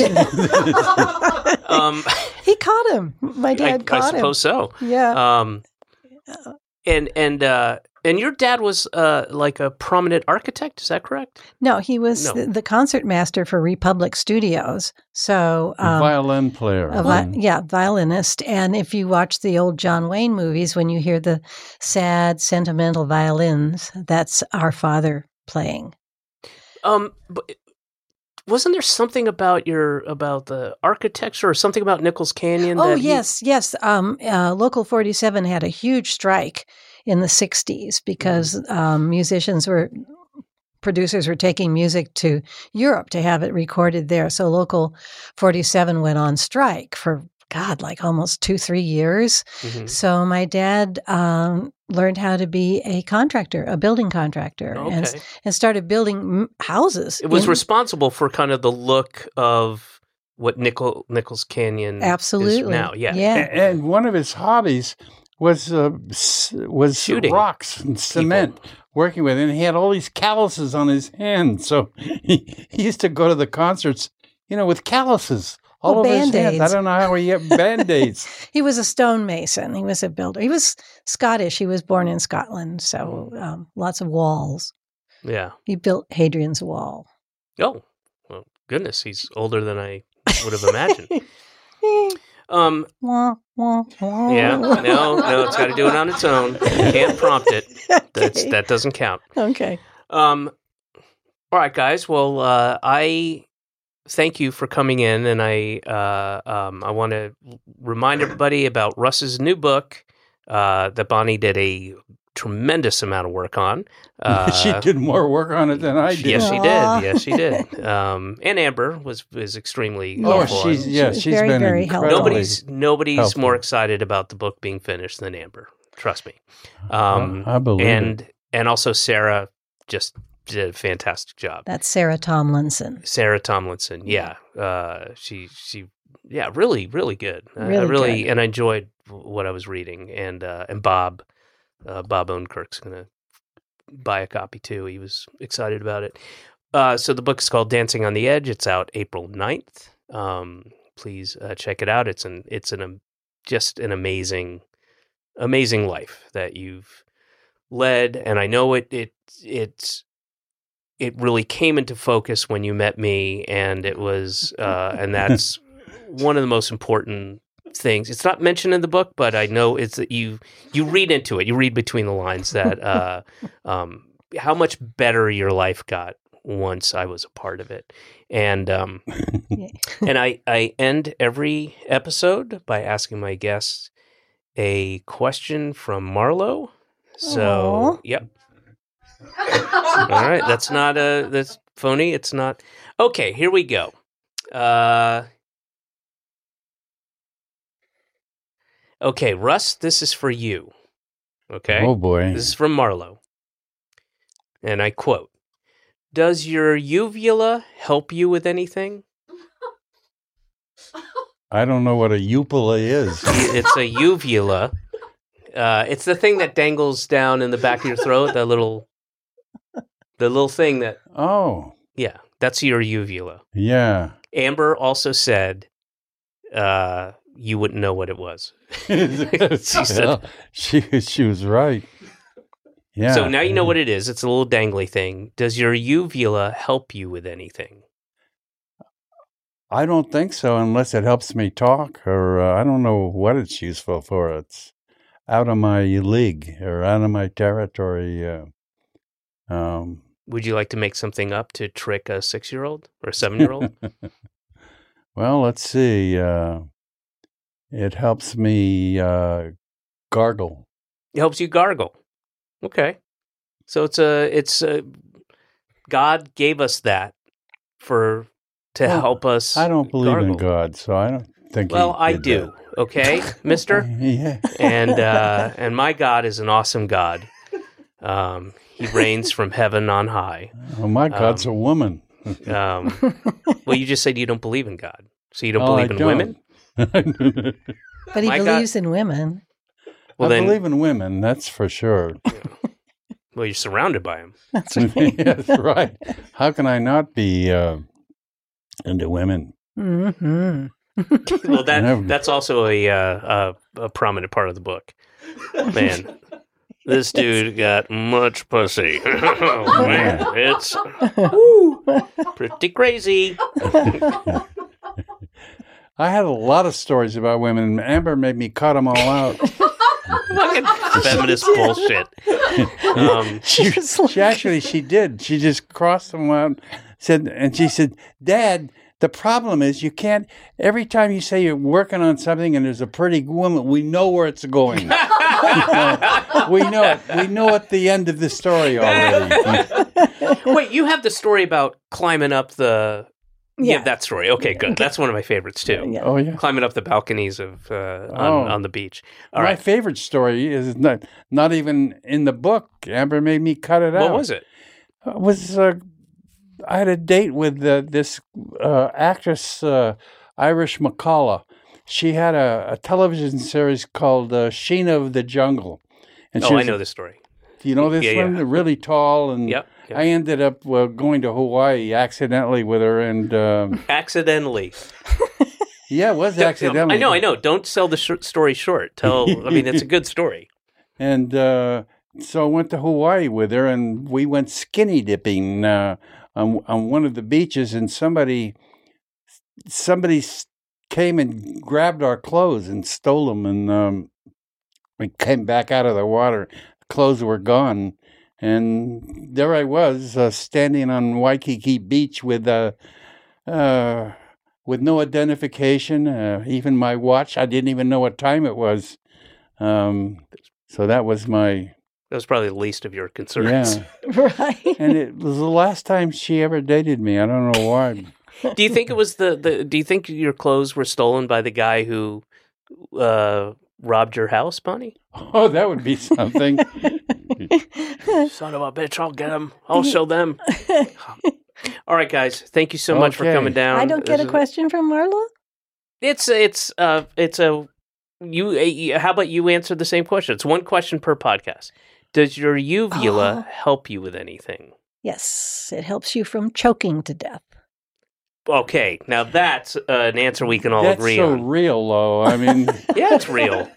Speaker 9: Yeah.
Speaker 3: Um,
Speaker 9: He caught him. My
Speaker 3: I,
Speaker 9: dad
Speaker 3: I
Speaker 9: caught him.
Speaker 3: suppose so.
Speaker 9: Yeah.
Speaker 3: Um, and and uh, And your dad was uh, like a prominent architect, is that correct?
Speaker 9: No, he was
Speaker 3: No.
Speaker 9: the, the concert master for Republic Studios. So,
Speaker 4: A
Speaker 9: um,
Speaker 4: violin player.
Speaker 9: a vi-
Speaker 4: Mm.
Speaker 9: yeah, violinist. And if you watch the old John Wayne movies, when you hear the sad, sentimental violins, that's our father playing.
Speaker 3: Um, but wasn't there something about your about the architecture or something about Nichols Canyon?
Speaker 9: Oh,
Speaker 3: that he-
Speaker 9: yes, yes. Um, uh, Local forty-seven had a huge strike in the sixties because um, musicians were, producers were taking music to Europe to have it recorded there. So Local forty-seven went on strike for, God, like almost two, three years.
Speaker 3: Mhm.
Speaker 9: So my dad um, learned how to be a contractor, a building contractor, and,
Speaker 3: Okay.
Speaker 9: and started building m- houses.
Speaker 3: It was
Speaker 9: in-
Speaker 3: responsible for kind of the look of what Nickel Nichols Canyon
Speaker 9: Absolutely.
Speaker 3: is now. Yeah.
Speaker 9: Yeah.
Speaker 4: A- And one of his hobbies was uh, s- was
Speaker 3: Shooting
Speaker 4: rocks and cement, working with it. And he had all these calluses on his hands. So he, he used to go to the concerts, you know, with calluses all
Speaker 9: Oh,
Speaker 4: over his hands. I
Speaker 9: Band-Aids.
Speaker 4: don't know how he had Band-Aids.
Speaker 9: He was a stonemason. He was a builder. He was Scottish. He was born in Scotland, so um, lots of walls.
Speaker 3: Yeah.
Speaker 9: He built Hadrian's Wall.
Speaker 3: Oh, well, goodness, he's older than I would have imagined. Um,
Speaker 9: Wah, wah, wah.
Speaker 3: yeah, no, no, it's got to do it on its own. You can't prompt it. That's
Speaker 9: Okay.
Speaker 3: that doesn't count.
Speaker 9: Okay.
Speaker 3: Um, all right, guys. Well, uh, I thank you for coming in, and I uh, um, I want to remind everybody about Russ's new book uh, that Bonnie did a tremendous amount of work on. Uh,
Speaker 4: she did more work on it than I did.
Speaker 3: Yes, she
Speaker 9: Aw.
Speaker 3: did. Yes, she did. Um, and Amber was was extremely
Speaker 4: Oh,
Speaker 3: helpful.
Speaker 4: she's yeah,
Speaker 9: She was
Speaker 4: she's
Speaker 9: very,
Speaker 4: been
Speaker 9: very helpful.
Speaker 4: incredibly-
Speaker 3: nobody's nobody's
Speaker 4: helpful.
Speaker 3: more excited about the book being finished than Amber. Trust me. Um,
Speaker 4: I believe
Speaker 3: and
Speaker 4: it.
Speaker 3: and also Sarah just did a fantastic job.
Speaker 9: That's Sarah Tomlinson.
Speaker 3: Sarah Tomlinson, yeah, uh, she she yeah, really really good. Uh, I
Speaker 9: Really
Speaker 3: really
Speaker 9: good.
Speaker 3: and I enjoyed what I was reading. And uh, and Bob uh, Bob Odenkirk's gonna buy a copy too. He was excited about it. Uh, so the book is called Dancing on the Edge. It's out April ninth. Um, please uh, check it out. It's an it's an um, just an amazing amazing life that you've led, and I know it it it's it really came into focus when you met me, and it was uh, and that's one of the most important things. It's not mentioned in the book, but I know it's that you you read into it. You read between the lines that uh, um, how much better your life got once I was a part of it, and um, and I I end every episode by asking my guests a question from Marlo. So
Speaker 9: Aw.
Speaker 3: yep. All right, that's not a that's phony. It's not. Okay, here we go. Uh, okay, Russ, this is for you. Okay,
Speaker 4: Oh boy.
Speaker 3: this is from Marlo, and I quote: "Does your uvula help you with anything?"
Speaker 4: I don't know what a upula is.
Speaker 3: It's a uvula. Uh, it's the thing that dangles down in the back of your throat. That little, the little thing that.
Speaker 4: Oh,
Speaker 3: Yeah, that's your uvula.
Speaker 4: yeah.
Speaker 3: Amber also said uh, you wouldn't know what it was. She said-
Speaker 4: Well, she she was right. Yeah.
Speaker 3: So now you know what it is. It's a little dangly thing. Does your uvula help you with anything?
Speaker 4: I don't think so, unless it helps me talk, or uh, I don't know what it's useful for. It's out of my league or out of my territory. Uh, um,
Speaker 3: Would you like to make something up to trick a six-year-old or a seven-year-old?
Speaker 4: well, let's see. Uh, it helps me uh, gargle.
Speaker 3: It helps you gargle. Okay, so it's a it's a, God gave us that for to
Speaker 4: Well,
Speaker 3: help us.
Speaker 4: I don't believe in
Speaker 3: gargle.
Speaker 4: God, so I don't think.
Speaker 3: Well,
Speaker 4: he
Speaker 3: I
Speaker 4: did
Speaker 3: do. Okay, Mister.
Speaker 4: that. Yeah.
Speaker 3: and uh, and my God is an awesome God. Um, he reigns from heaven on high.
Speaker 4: Well, my God's
Speaker 3: Um,
Speaker 4: a woman.
Speaker 3: Um, well, you just said you don't believe in God, so you don't
Speaker 4: Oh, I
Speaker 3: believe in
Speaker 4: don't.
Speaker 3: women.
Speaker 9: But he
Speaker 3: My God-
Speaker 9: believes in women.
Speaker 3: Well,
Speaker 4: I
Speaker 3: then,
Speaker 4: believe in women, that's for sure.
Speaker 3: well, you're surrounded by them.
Speaker 9: That's right.
Speaker 4: That's right. How can I not be uh, into women?
Speaker 9: hmm
Speaker 3: Well, that
Speaker 4: Never.
Speaker 3: that's also a, uh, a a prominent part of the book. Man, This dude got much pussy. Oh, man, it's woo, pretty crazy.
Speaker 4: I had a lot of stories about women, and Amber made me cut them all out.
Speaker 3: Fucking feminist bullshit. Um,
Speaker 4: she, she actually, she did. She just crossed them out, said, and she said, "Dad, the problem is you can't, every time you say you're working on something and there's a pretty woman, we know where it's going. we know it. We know at the end of the story already."
Speaker 3: Wait, you have the story about climbing up the... Yeah,
Speaker 9: Yeah.
Speaker 3: have that story. Okay, good. Okay. That's one of my favorites, too.
Speaker 9: Yeah.
Speaker 4: Oh, yeah.
Speaker 3: Climbing up the balconies of uh, on,
Speaker 4: Oh.
Speaker 3: on the beach. All
Speaker 4: My
Speaker 3: right.
Speaker 4: favorite story is not, not even in the book. Amber made me cut it out.
Speaker 3: What was it?
Speaker 4: It was uh, I had a date with uh, this uh, actress, uh, Irish McCullough. She had a, a television series called uh, Sheena of the Jungle. And
Speaker 3: Oh,
Speaker 4: she
Speaker 3: I
Speaker 4: was,
Speaker 3: know this story.
Speaker 4: Do you know this
Speaker 3: Yeah,
Speaker 4: one?
Speaker 3: yeah.
Speaker 4: Really tall. And
Speaker 3: Yep. yep.
Speaker 4: I ended up uh, going to Hawaii accidentally with her. And um,
Speaker 3: Accidentally.
Speaker 4: yeah, it was accidentally.
Speaker 3: I know, I know. Don't sell the sh- story short. Tell, I mean, it's a good story.
Speaker 4: And uh, so I went to Hawaii with her, and we went skinny dipping uh, on on one of the beaches. And somebody somebody s- came and grabbed our clothes and stole them. And um, we came back out of the water. Clothes were gone, and there I was uh, standing on Waikiki Beach with uh, uh, with no identification, uh, even my watch. I didn't even know what time it was. Um, so that was my
Speaker 3: That was probably the least of your concerns.
Speaker 4: yeah,
Speaker 9: Right.
Speaker 4: and it was the last time she ever dated me. I don't know why.
Speaker 3: Do you think it was the, the do you think your clothes were stolen by the guy who uh, robbed your house, Bonnie?
Speaker 4: Oh, that would be something.
Speaker 3: Son of a bitch, I'll get them. I'll show them. All right, guys. Thank you so much for
Speaker 4: Okay.
Speaker 3: coming down.
Speaker 9: I don't get
Speaker 3: This
Speaker 9: a
Speaker 3: is-
Speaker 9: question from Marla?
Speaker 3: It's it's uh it's a you. Uh, how about you answer the same question? It's one question per podcast. Does your uvula
Speaker 9: Oh.
Speaker 3: help you with anything?
Speaker 9: Yes, it helps you from choking to death.
Speaker 3: Okay, now that's uh, an answer we can all
Speaker 4: That's
Speaker 3: agree
Speaker 4: so
Speaker 3: on.
Speaker 4: real, though. I mean,
Speaker 3: Yeah, it's real.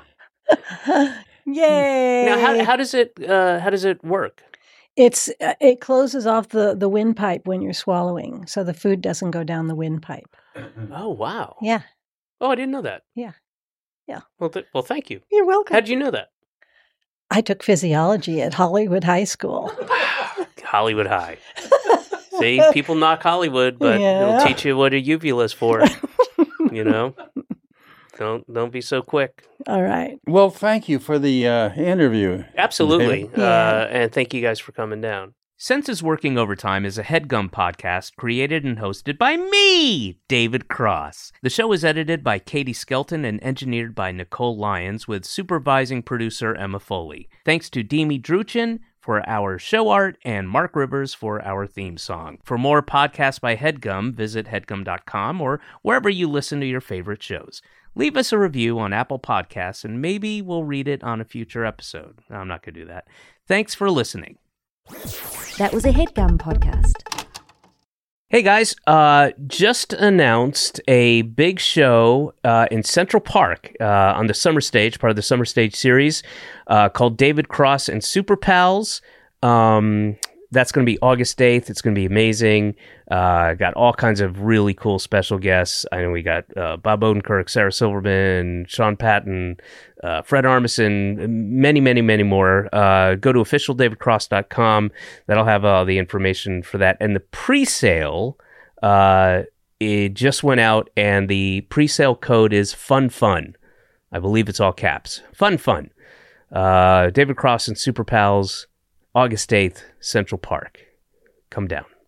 Speaker 9: Yay!
Speaker 3: Now, how how does it uh, how does it work?
Speaker 9: It's uh, it closes off the the windpipe when you're swallowing, so the food doesn't go down the windpipe.
Speaker 3: Oh wow!
Speaker 9: Yeah,
Speaker 3: Oh, I didn't know that.
Speaker 9: Yeah. Yeah.
Speaker 3: Well, th- well, thank you.
Speaker 9: you're welcome.
Speaker 3: How'd you know that?
Speaker 9: I took physiology at Hollywood High School.
Speaker 3: Hollywood High. See, people knock Hollywood, but
Speaker 9: Yeah.
Speaker 3: it'll teach you what a uvula's for. You know, don't don't be so quick.
Speaker 9: All right.
Speaker 4: well, thank you for the uh, interview.
Speaker 3: Absolutely,
Speaker 9: Yeah.
Speaker 3: uh, and thank you guys for coming down.
Speaker 2: Senses Working Overtime is a HeadGum podcast created and hosted by me, David Cross. The show is edited by Katie Skelton and engineered by Nicole Lyons with supervising producer Emma Foley. Thanks to Demi Druchin for our show art and Mark Rivers for our theme song. For more podcasts by HeadGum, visit headgum dot com or wherever you listen to your favorite shows. Leave us a review on Apple Podcasts and maybe we'll read it on a future episode. No, I'm not going to do that. Thanks for listening.
Speaker 10: That was a HeadGum podcast.
Speaker 3: Hey guys, uh, just announced a big show uh, in Central Park uh, on the Summer Stage, part of the Summer Stage series, uh, called David Cross and Super Pals. Um, that's going to be August eighth. It's going to be amazing. Uh, got all kinds of really cool special guests. I know we got uh, Bob Odenkirk, Sarah Silverman, Sean Patton, uh, Fred Armisen, many, many, many more. Uh, go to official david cross dot com. That'll have all the information for that. And the pre-sale, uh, it just went out, and the pre-sale code is FUNFUN. I believe it's all caps. Fun Fun. Uh, David Cross and Super Pals, August eighth, Central Park. Come down.